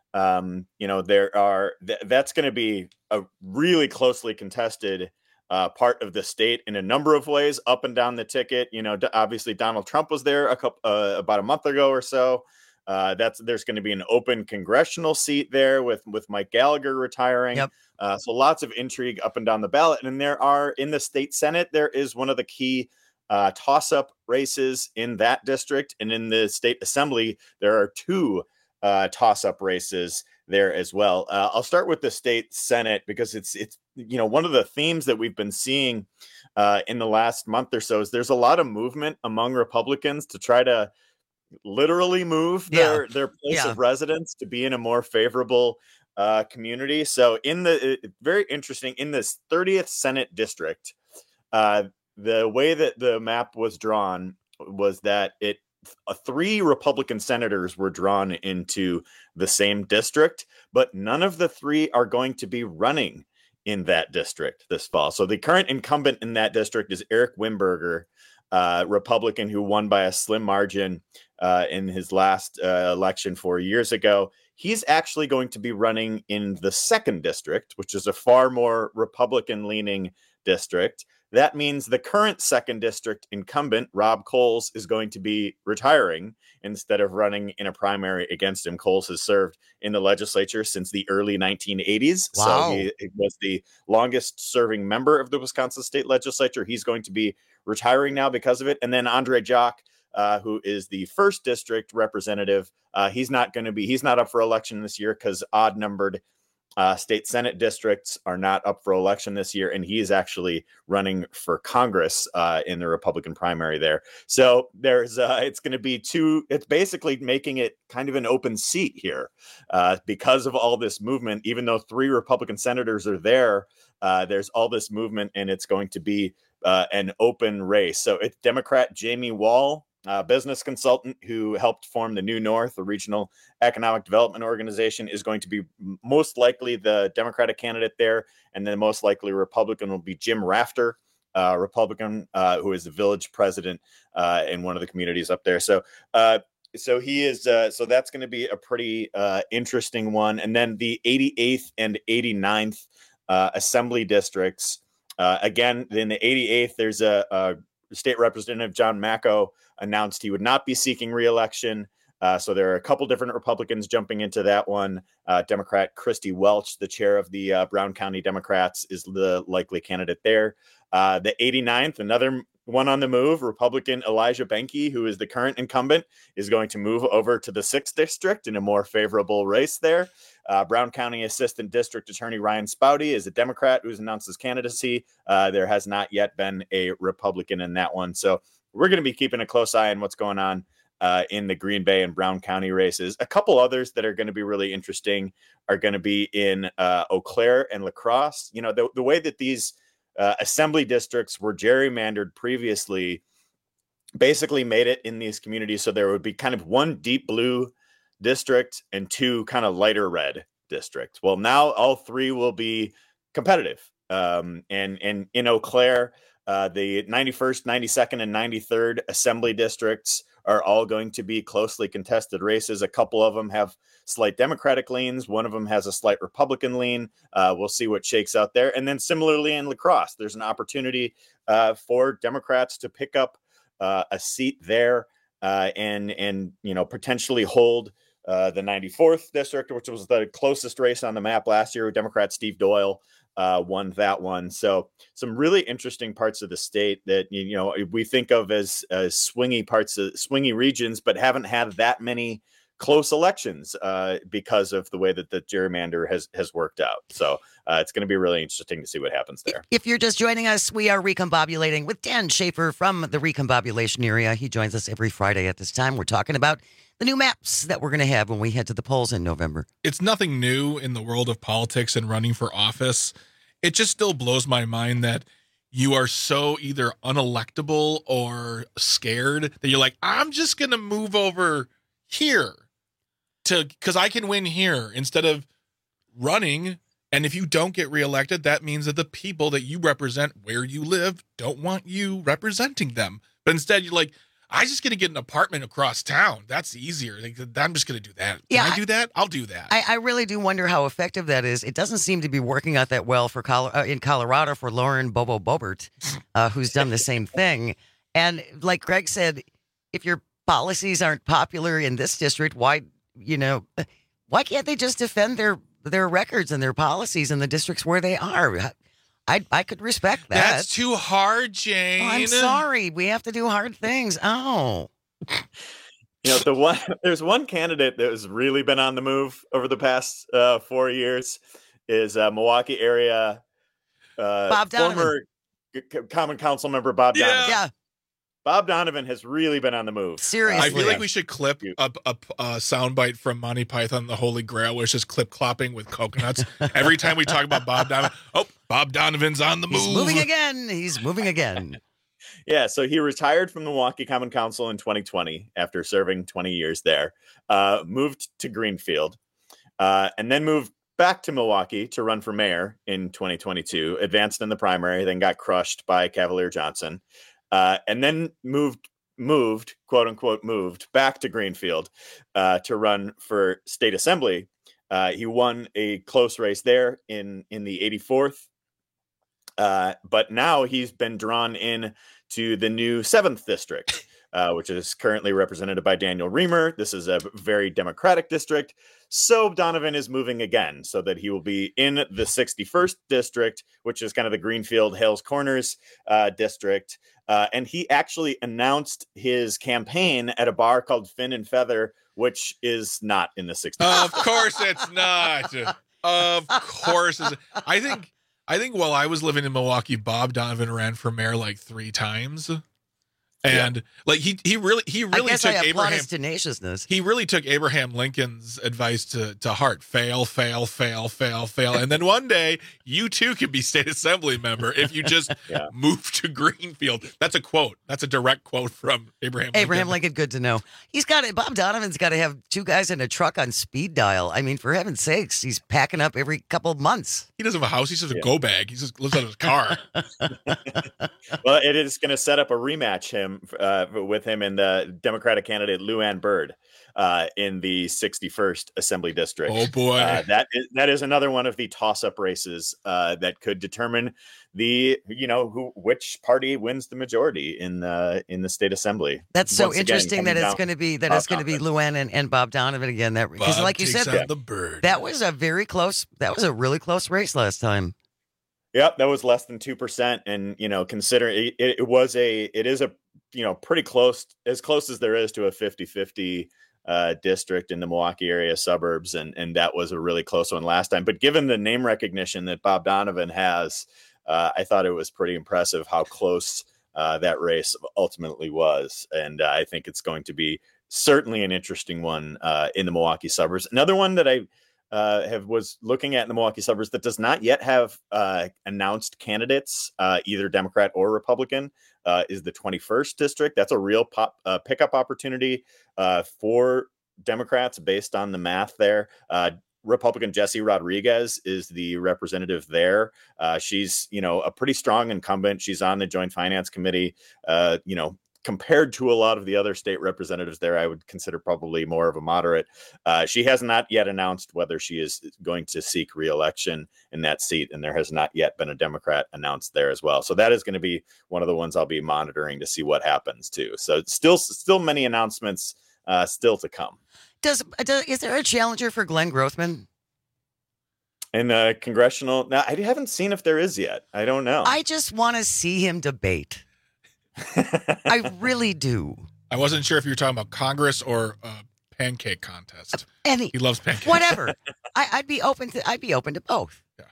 Um, you know, there are th- that's going to be a really closely contested Uh, part of the state in a number of ways, up and down the ticket. You know, d- obviously Donald Trump was there a couple, uh, about a month ago or so. Uh, that's there's going to be an open congressional seat there with with Mike Gallagher retiring. Yep. Uh, so lots of intrigue up and down the ballot. And there are in the state Senate, there is one of the key uh, toss-up races in that district, and in the state assembly, there are two uh, toss-up races there as well. Uh, I'll start with the state Senate because it's it's you know one of the themes that we've been seeing uh, in the last month or so is there's a lot of movement among Republicans to try to literally move their Yeah. their place Yeah. of residence to be in a more favorable uh, community. So in the it, very interesting in this thirtieth Senate district, uh, the way that the map was drawn was that it uh, three Republican senators were drawn into the same district, but none of the three are going to be running in that district this fall. So the current incumbent in that district is Eric Wimberger, uh, Republican who won by a slim margin uh, in his last uh, election four years ago. He's actually going to be running in the second district, which is a far more Republican-leaning district. that means the current second district incumbent, Rob Coles, is going to be retiring instead of running in a primary against him. Coles has served in the legislature since the early nineteen eighties. Wow. So he, he was the longest serving member of the Wisconsin state legislature. He's going to be retiring now because of it. And then Andre Jock, uh, who is the first district representative, uh, he's not going to be, he's not up for election this year because odd numbered Uh, state Senate districts are not up for election this year, and he is actually running for Congress uh, in the Republican primary there. So there's, uh, it's going to be two, it's basically making it kind of an open seat here uh, because of all this movement. Even though three Republican senators are there, uh, there's all this movement, and it's going to be uh, an open race. So it's Democrat Jamie Wall, Uh, business consultant who helped form the New North, a regional economic development organization, is going to be most likely the Democratic candidate there. And then most likely Republican will be Jim Rafter, uh, Republican, uh, who is the village president uh, in one of the communities up there. So, uh, so he is, uh, so that's going to be a pretty uh, interesting one. And then the eighty-eighth and eighty-ninth uh, assembly districts. Uh, again, in the eighty-eighth, there's a, a State Representative John Macco announced he would not be seeking re-election. Uh, so there are a couple different Republicans jumping into that one. Uh, Democrat Christy Welch, the chair of the uh, Brown County Democrats, is the likely candidate there. Uh, the eighty-ninth, another one on the move, Republican Elijah Benke, who is the current incumbent, is going to move over to the sixth district in a more favorable race there. Uh, Brown County Assistant District Attorney Ryan Spouty is a Democrat who's announced his candidacy. Uh, there has not yet been a Republican in that one. So we're going to be keeping a close eye on what's going on uh, in the Green Bay and Brown County races. A couple others that are going to be really interesting are going to be in uh, Eau Claire and La Crosse. You know, the, the way that these uh, assembly districts were gerrymandered previously basically made it in these communities so there would be kind of one deep blue district and two kind of lighter red districts. Well, now all three will be competitive. Um, and, and in Eau Claire, uh, the ninety-first, ninety-second, and ninety-third assembly districts are all going to be closely contested races. A couple of them have slight Democratic leans. One of them has a slight Republican lean. Uh, we'll see what shakes out there. And then similarly in La Crosse, there's an opportunity uh, for Democrats to pick up uh, a seat there uh, and, and, you know, potentially hold Uh, the ninety-fourth district, which was the closest race on the map last year. Democrat Steve Doyle uh, won that one. So some really interesting parts of the state that, you know, we think of as, as swingy parts of swingy regions, but haven't had that many close elections uh, because of the way that the gerrymander has, has worked out. So uh, it's going to be really interesting to see what happens there. If you're just joining us, we are recombobulating with Dan Schaefer from the recombobulation area. He joins us every Friday at this time. We're talking about the new maps that we're going to have when we head to the polls in November. It's nothing new in the world of politics and running for office. It just still blows my mind that you are so either unelectable or scared that you're like, I'm just going to move over here to because I can win here instead of running. And if you don't get reelected, that means that the people that you represent where you live don't want you representing them. But instead, you're like, I'm just going to get an apartment across town. That's easier. Like, I'm just going to do that. Can Yeah, I do that? I'll do that. I, I really do wonder how effective that is. It doesn't seem to be working out that well for Col- uh, in Colorado for Lauren Bobo Boebert, uh, who's done the same thing. And like Greg said, if your policies aren't popular in this district, why, you know, why can't they just defend their their records and their policies in the districts where they are? I I could respect that. That's too hard, Jane. Oh, I'm sorry. We have to do hard things. Oh. You know, the one there's one candidate that has really been on the move over the past uh, four years is uh, Milwaukee area uh, Bob Donovan. former c- Common Council member Bob Yeah. Donovan. Yeah. Bob Donovan has really been on the move. Seriously. I feel like we should clip a, a, a soundbite from Monty Python, The Holy Grail, where it's just clip clopping with coconuts. Every time we talk about Bob Donovan, oh, Bob Donovan's on the move. He's moving again. He's moving again. Yeah, so he retired from the Milwaukee Common Council in twenty twenty after serving twenty years there, uh, moved to Greenfield, uh, and then moved back to Milwaukee to run for mayor in twenty twenty-two, advanced in the primary, then got crushed by Cavalier Johnson, uh, and then moved, moved, quote unquote, moved back to Greenfield uh, to run for state assembly. Uh, he won a close race there in, in the eighty-fourth Uh, but now he's been drawn in to the new seventh district, uh, which is currently represented by Daniel Reamer. This is a very Democratic district. So Donovan is moving again so that he will be in the sixty-first district, which is kind of the Greenfield Hales Corners uh, district. Uh, and he actually announced his campaign at a bar called Fin and Feather, which is not in the sixty-first. Of course it's not. Of course. It's, I think I think while I was living in Milwaukee, Bob Donovan ran for mayor like three times. And yeah. like he he really he really I guess took I Abraham his tenaciousness. He really took Abraham Lincoln's advice to to heart. Fail, fail, fail, fail, fail. And then one day you too can be state assembly member if you just yeah. move to Greenfield. That's a quote. That's a direct quote from Abraham Lincoln. Abraham Lincoln, good to know. He's got it. Bob Donovan's got to have two guys in a truck on speed dial. I mean, for heaven's sakes, he's packing up every couple of months. He doesn't have a house. He just has a yeah. go bag. He just lives out of his car. Well, it is going to set up a rematch him uh, with him and the Democratic candidate Lou Ann Bird uh, in the sixty-first Assembly District. Oh boy, uh, that is that is another one of the toss-up races uh, that could determine the you know who which party wins the majority in the in the state assembly. That's so Once interesting again, that it's going to be that Bob it's going to be Lou Ann and, and Bob Donovan again. That because like you said, that, the bird. that was a very close. That was a really close race last time. Yep, that was less than two percent, and you know, consider it, it was a, it is a, you know, pretty close, as close as there is to a fifty-fifty uh, district in the Milwaukee area suburbs, and and that was a really close one last time. But given the name recognition that Bob Donovan has, uh, I thought it was pretty impressive how close uh, that race ultimately was, and uh, I think it's going to be certainly an interesting one uh, in the Milwaukee suburbs. Another one that I. Uh, have was looking at in the Milwaukee suburbs that does not yet have uh, announced candidates, uh, either Democrat or Republican, uh, is the twenty-first district. That's a real pop uh, pickup opportunity uh, for Democrats based on the math there. Uh, Republican Jesse Rodriguez is the representative there. Uh, she's, you know, a pretty strong incumbent. She's on the Joint Finance Committee, uh, you know, compared to a lot of the other state representatives there, I would consider probably more of a moderate. Uh, she has not yet announced whether she is going to seek re-election in that seat, and there has not yet been a Democrat announced there as well. So that is going to be one of the ones I'll be monitoring to see what happens too. So still, still many announcements uh, still to come. Does, does is there a challenger for Glenn Grothman? In the congressional, now I haven't seen if there is yet. I don't know. I just want to see him debate. I really do. I wasn't sure if you were talking about Congress or a pancake contest. Any, he loves pancakes. Whatever. I, I'd be open to. I'd be open to both. Yeah.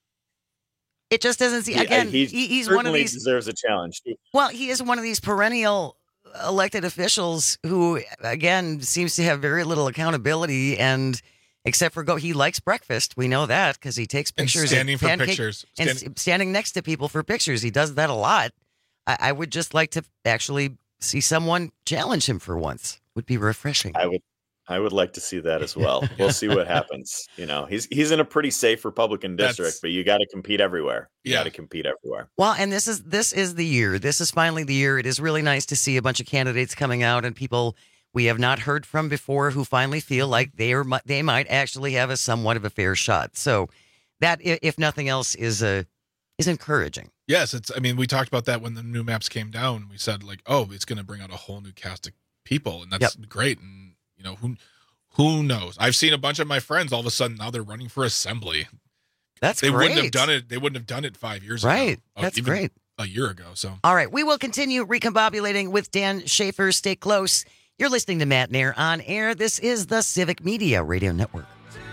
It just doesn't see again. He, he, he's one one of these. Deserves a challenge too. Well, he is one of these perennial elected officials who, again, seems to have very little accountability and. Except for go, he likes breakfast. We know that because he takes pictures. And standing for pancake, pictures. Standing. And standing next to people for pictures. He does that a lot. I, I would just like to actually see someone challenge him for once. Would be refreshing. I would I would like to see that as well. We'll see what happens. You know, he's he's in a pretty safe Republican district, That's, but you got to compete everywhere. You yeah. got to compete everywhere. Well, and this is this is the year. This is finally the year. It is really nice to see a bunch of candidates coming out and people we have not heard from before who finally feel like they are they might actually have a somewhat of a fair shot. So that, if nothing else, is a is encouraging. Yes, it's. I mean, we talked about that when the new maps came down. We said like, oh, it's going to bring out a whole new cast of people, and that's yep. great. And you know, who who knows? I've seen a bunch of my friends all of a sudden now they're running for assembly. That's they great. wouldn't have done it. They wouldn't have done it five years right. ago. Right. That's even great. A year ago. So all right, we will continue recombobulating with Dan Schaefer. Stay close. You're listening to Matt Nair on air. This is the Civic Media Radio Network.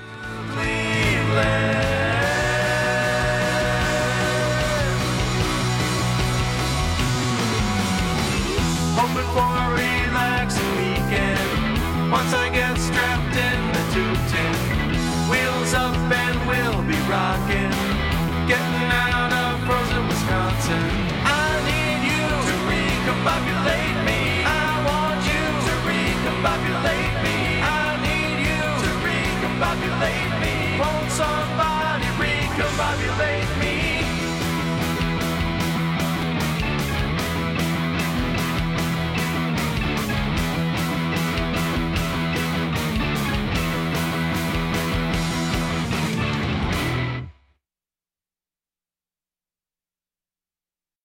Hoping for a relaxing weekend. Once I get strapped in the two ten, wheels up and we'll be rocking. Getting out of frozen Wisconsin. I need you to recombobulate me. I want you to recombobulate me. I need you to recombobulate me. Won't somebody recombobulate me?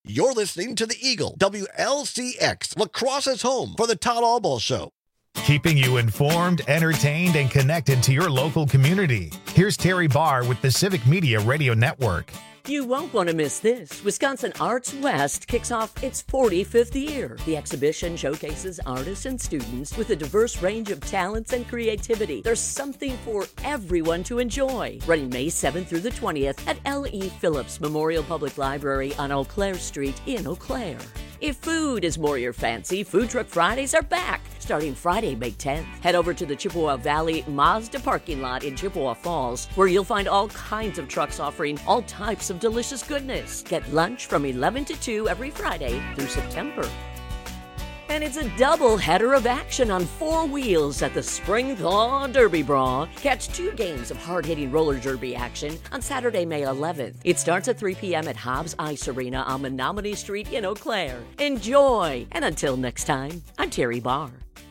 You're listening to the Eagle, W L C X, La Crosse's home for the Todd Albaugh Show. Keeping you informed, entertained, and connected to your local community. Here's Terry Barr with the Civic Media Radio Network. You won't want to miss this. Wisconsin Arts West kicks off its forty-fifth year. The exhibition showcases artists and students with a diverse range of talents and creativity. There's something for everyone to enjoy. Running May seventh through the twentieth at L E. Phillips Memorial Public Library on Eau Claire Street in Eau Claire. If food is more your fancy, Food Truck Fridays are back. Starting Friday, May tenth. Head over to the Chippewa Valley Mazda parking lot in Chippewa Falls, where you'll find all kinds of trucks offering all types of delicious goodness. Get lunch from eleven to two every Friday through September. And it's a double header of action on four wheels at the Spring Thaw Derby Bra. Catch two games of hard-hitting roller derby action on Saturday, May eleventh. It starts at three p.m. at Hobbs Ice Arena on Menominee Street in Eau Claire. Enjoy! And until next time, I'm Terry Barr.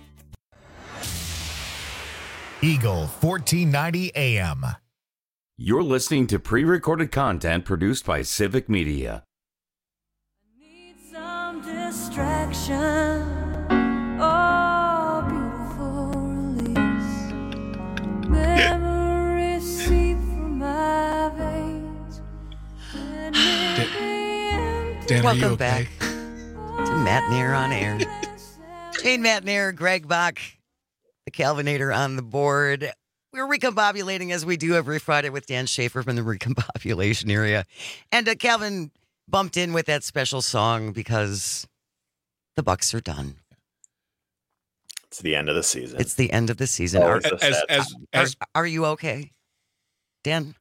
Eagle fourteen ninety A M. You're listening to pre-recorded content produced by Civic Media. Some distraction, oh, beautiful release. Memories seep from my veins. Dan, are you Welcome okay? back to Matt Nair on Air. Jane Matt Nair, Greg Bach, the Calvinator on the board. We're recombobulating as we do every Friday with Dan Schaefer from the recombobulation area. And uh, Calvin bumped in with that special song because the Bucks are done. It's the end of the season. It's the end of the season. Oh, Are, it's a as, sad as, time. as, are, are you okay, Dan?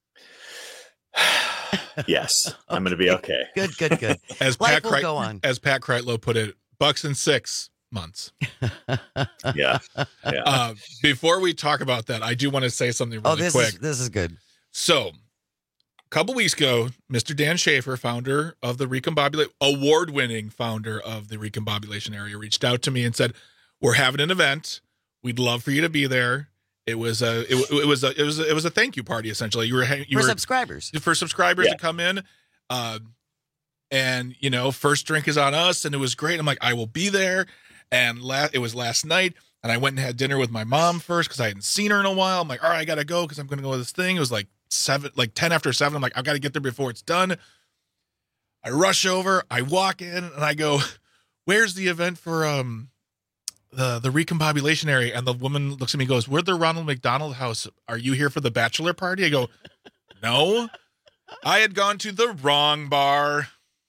Yes, I'm going to be okay. Good, good, good. as Life Pat will Kreit- go on. as Pat Kreitlow put it, Bucks in six months. Yeah. yeah. Uh, before we talk about that, I do want to say something really oh, this quick. is this is good. So, a couple weeks ago, Mister Dan Schaefer, founder of the Recombobulate, award-winning founder of the Recombobulation area, reached out to me and said, "We're having an event. We'd love for you to be there." It was a it, it was a it was a, it was a thank you party essentially. You were you For were subscribers. for subscribers Yeah. to come in, uh, and you know, first drink is on us, and it was great. I'm like, I will be there. And la- it was last night, and I went and had dinner with my mom first because I hadn't seen her in a while. I'm like, all right, I gotta go because I'm gonna go to this thing. It was like seven, like ten after seven. I'm like, I've got to get there before it's done. I rush over, I walk in, and I go, "Where's the event for um the the recombobulation area?" And the woman looks at me and goes, "We're at the Ronald McDonald House. Are you here for the bachelor party?" I go, "No, I had gone to the wrong bar."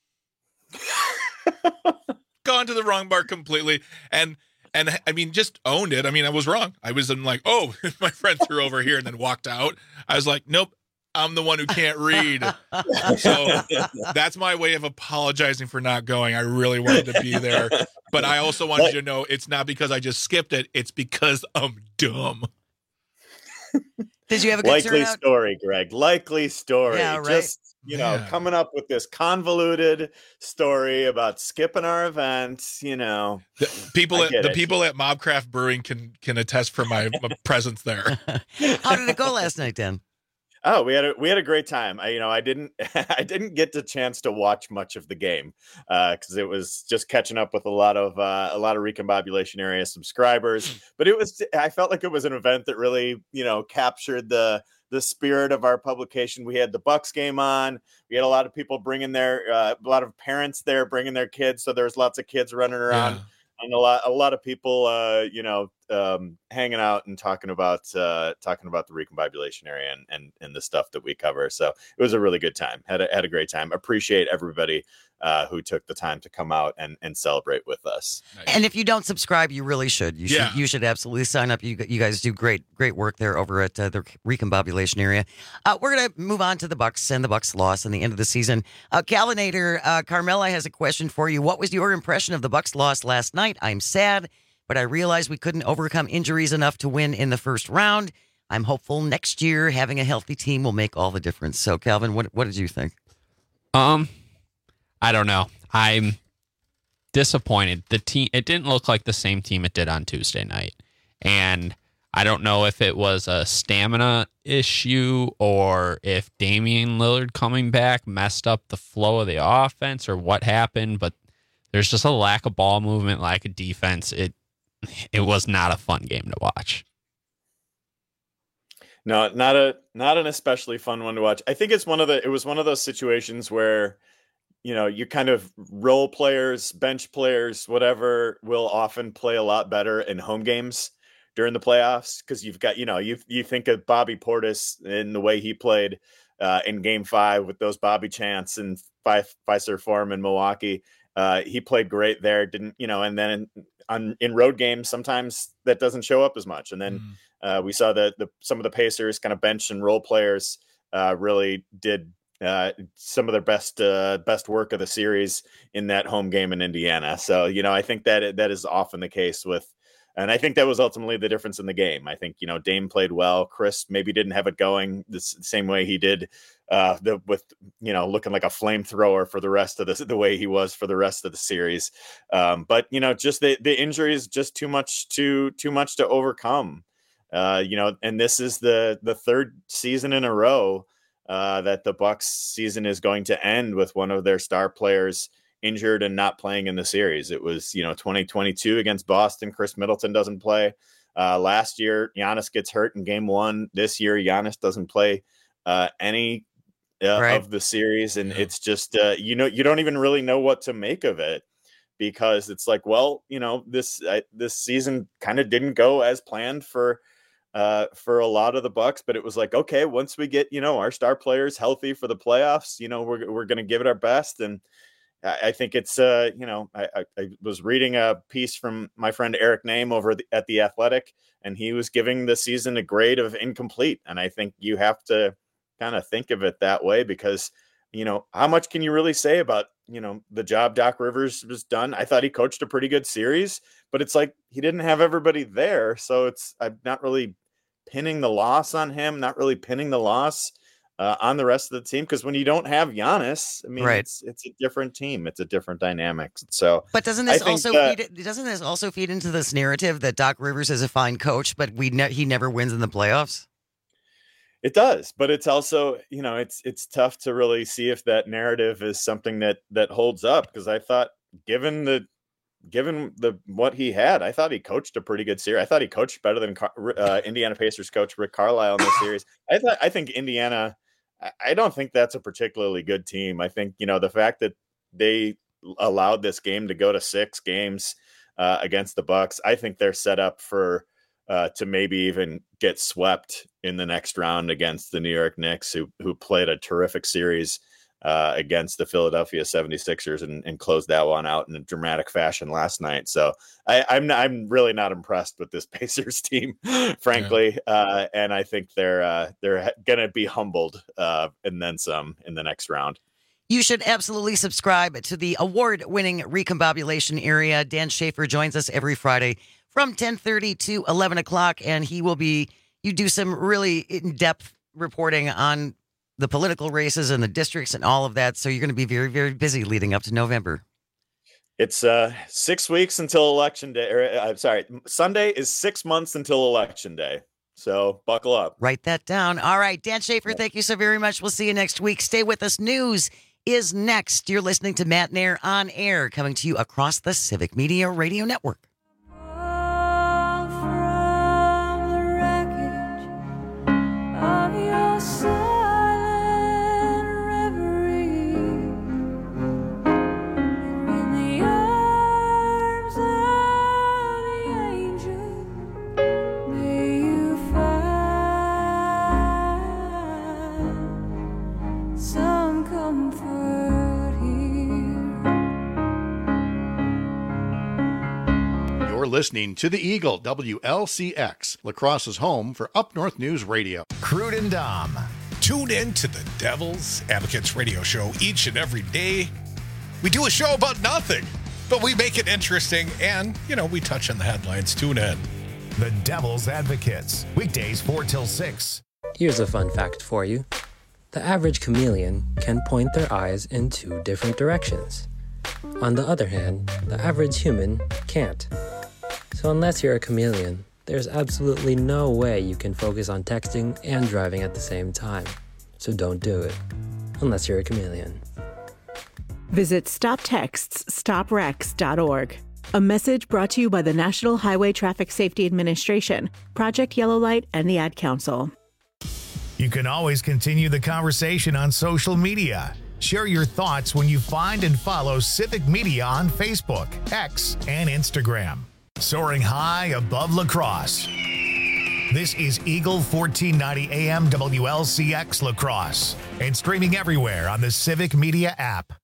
Gone to the wrong bar completely, and and I mean, just owned it. I mean, I was wrong. I was in like, oh, my friends are over here, and then walked out. I was like, nope, I'm the one who can't read. So that's my way of apologizing for not going. I really wanted to be there, but I also wanted you to know it's not because I just skipped it. It's because I'm dumb. Did you have a good Likely turnout? story, Greg. Likely story. Yeah, right. Just, you know, Man. coming up with this convoluted story about skipping our event, you know. The people I at get the it. people at Mobcraft Brewing can can attest for my, my presence there. How did it go last night, Dan? Oh, we had a we had a great time. I, you know, I didn't I didn't get the chance to watch much of the game because it was just catching up with a lot of uh, a lot of recombobulation area subscribers. But it was I felt like it was an event that really, you know, captured the the spirit of our publication. We had the Bucks game on. We had a lot of people bringing their uh, a lot of parents there bringing their kids. So there was lots of kids running around. Yeah. And a lot, a lot of people, uh, you know, um, hanging out and talking about, uh, talking about the recombobulation area and, and and the stuff that we cover. So it was a really good time. Had a had a great time. Appreciate everybody uh, who took the time to come out and, and celebrate with us. And if you don't subscribe, you really should. You should. Yeah. You should absolutely sign up. You you guys do great great work there over at uh, the recombobulation area. Uh, we're gonna move on to the Bucks and the Bucks loss and the end of the season. Uh, Calvinator, uh, Carmela has a question for you. What was your impression of the Bucks loss last night? I'm sad, but I realized we couldn't overcome injuries enough to win in the first round. I'm hopeful next year having a healthy team will make all the difference. So, Calvin, what what did you think? Um, I don't know. I'm disappointed. The team, it didn't look like the same team it did on Tuesday night. And I I don't know if it was a stamina issue or if Damian Lillard coming back messed up the flow of the offense or what happened, but there's just a lack of ball movement, lack of defense. It it was not a fun game to watch. No, not a not an especially fun one to watch. I think it's one of the it was one of those situations where, you know, you kind of role players, bench players, whatever, will often play a lot better in home games during the playoffs because you've got, you know, you you think of Bobby Portis in the way he played uh, in Game Five with those Bobby chants and Fiserv Forum in Milwaukee. Uh, he played great there, didn't you know? And then in, on in road games, sometimes that doesn't show up as much. And then mm. uh, we saw that the some of the Pacers kind of bench and role players uh, really did uh, some of their best uh, best work of the series in that home game in Indiana. So you know, I think that that is often the case with. And I think that was ultimately the difference in the game. I think, you know, Dame played well. Chris maybe didn't have it going the same way he did uh, the, with, you know, looking like a flamethrower for the rest of the, the way he was for the rest of the series. Um, but, you know, just the, the injury is just too much to too much to overcome, uh, you know, and this is the the third season in a row uh, that the Bucks season is going to end with one of their star players injured and not playing in the series. It was, you know, twenty twenty-two against Boston. Chris Middleton doesn't play. Uh, last year, Giannis gets hurt in game one. This year, Giannis doesn't play uh, any uh, right. of the series. And yeah. it's just, uh, you know, you don't even really know what to make of it because it's like, well, you know, this, uh, this season kind of didn't go as planned for, uh, for a lot of the Bucks, but it was like, okay, once we get, you know, our star players healthy for the playoffs, you know, we're, we're going to give it our best. And I think it's, uh, you know, I, I, I was reading a piece from my friend Eric Name over the, at The Athletic, and he was giving the season a grade of incomplete. And I think you have to kind of think of it that way because, you know, how much can you really say about, you know, the job Doc Rivers has done? I thought he coached a pretty good series, but it's like he didn't have everybody there. So it's, I'm not really pinning the loss on him, not really pinning the loss Uh, on the rest of the team, because when you don't have Giannis, I mean, right. it's it's a different team, it's a different dynamic. So, but doesn't this also that, feed, doesn't this also feed into this narrative that Doc Rivers is a fine coach, but we ne- he never wins in the playoffs? It does, but it's also, you know, it's it's tough to really see if that narrative is something that that holds up. Because I thought, given the given the what he had, I thought he coached a pretty good series. I thought he coached better than uh, Indiana Pacers coach Rick Carlisle in this series. I thought I think Indiana. I don't think that's a particularly good team. I think, you know, the fact that they allowed this game to go to six games uh, against the Bucks, I think they're set up for uh, to maybe even get swept in the next round against the New York Knicks, who who played a terrific series uh, against the Philadelphia seventy-sixers and, and closed that one out in a dramatic fashion last night. So I, I'm not, I'm really not impressed with this Pacers team, frankly. Yeah. Uh, and I think they're uh, they're going to be humbled uh, and then some in the next round. You should absolutely subscribe to the award-winning Recombobulation Area. Dan Schaefer joins us every Friday from ten thirty to eleven o'clock, and he will be, you do some really in-depth reporting on the political races and the districts and all of that. So you're going to be very, very busy leading up to November. It's uh, six weeks until election day. Or, I'm sorry, Sunday is six months until election day. So buckle up. Write that down. All right, Dan Schaefer, yeah. Thank you so very much. We'll see you next week. Stay with us. News is next. You're listening to Matt Nair on Air, coming to you across the Civic Media Radio Network. Listening to the Eagle, W L C X, La Crosse's home for Up North News Radio. Crude and Dom. Tune in to the Devil's Advocates radio show each and every day. We do a show about nothing, but we make it interesting and, you know, we touch on the headlines. Tune in. The Devil's Advocates, weekdays four till six. Here's a fun fact for you. The average chameleon can point their eyes in two different directions. On the other hand, the average human can't. So unless you're a chameleon, There's absolutely no way you can focus on texting and driving at the same time. So don't do it. Unless you're a chameleon. Visit stop texts stop wrecks dot org. A message brought to you by the National Highway Traffic Safety Administration, Project Yellow Light, and the Ad Council. You can always continue the conversation on social media. Share your thoughts when you find and follow Civic Media on Facebook, X, and Instagram. Soaring high above La Crosse. This is Eagle fourteen ninety A M W L C X La Crosse and streaming everywhere on the Civic Media app.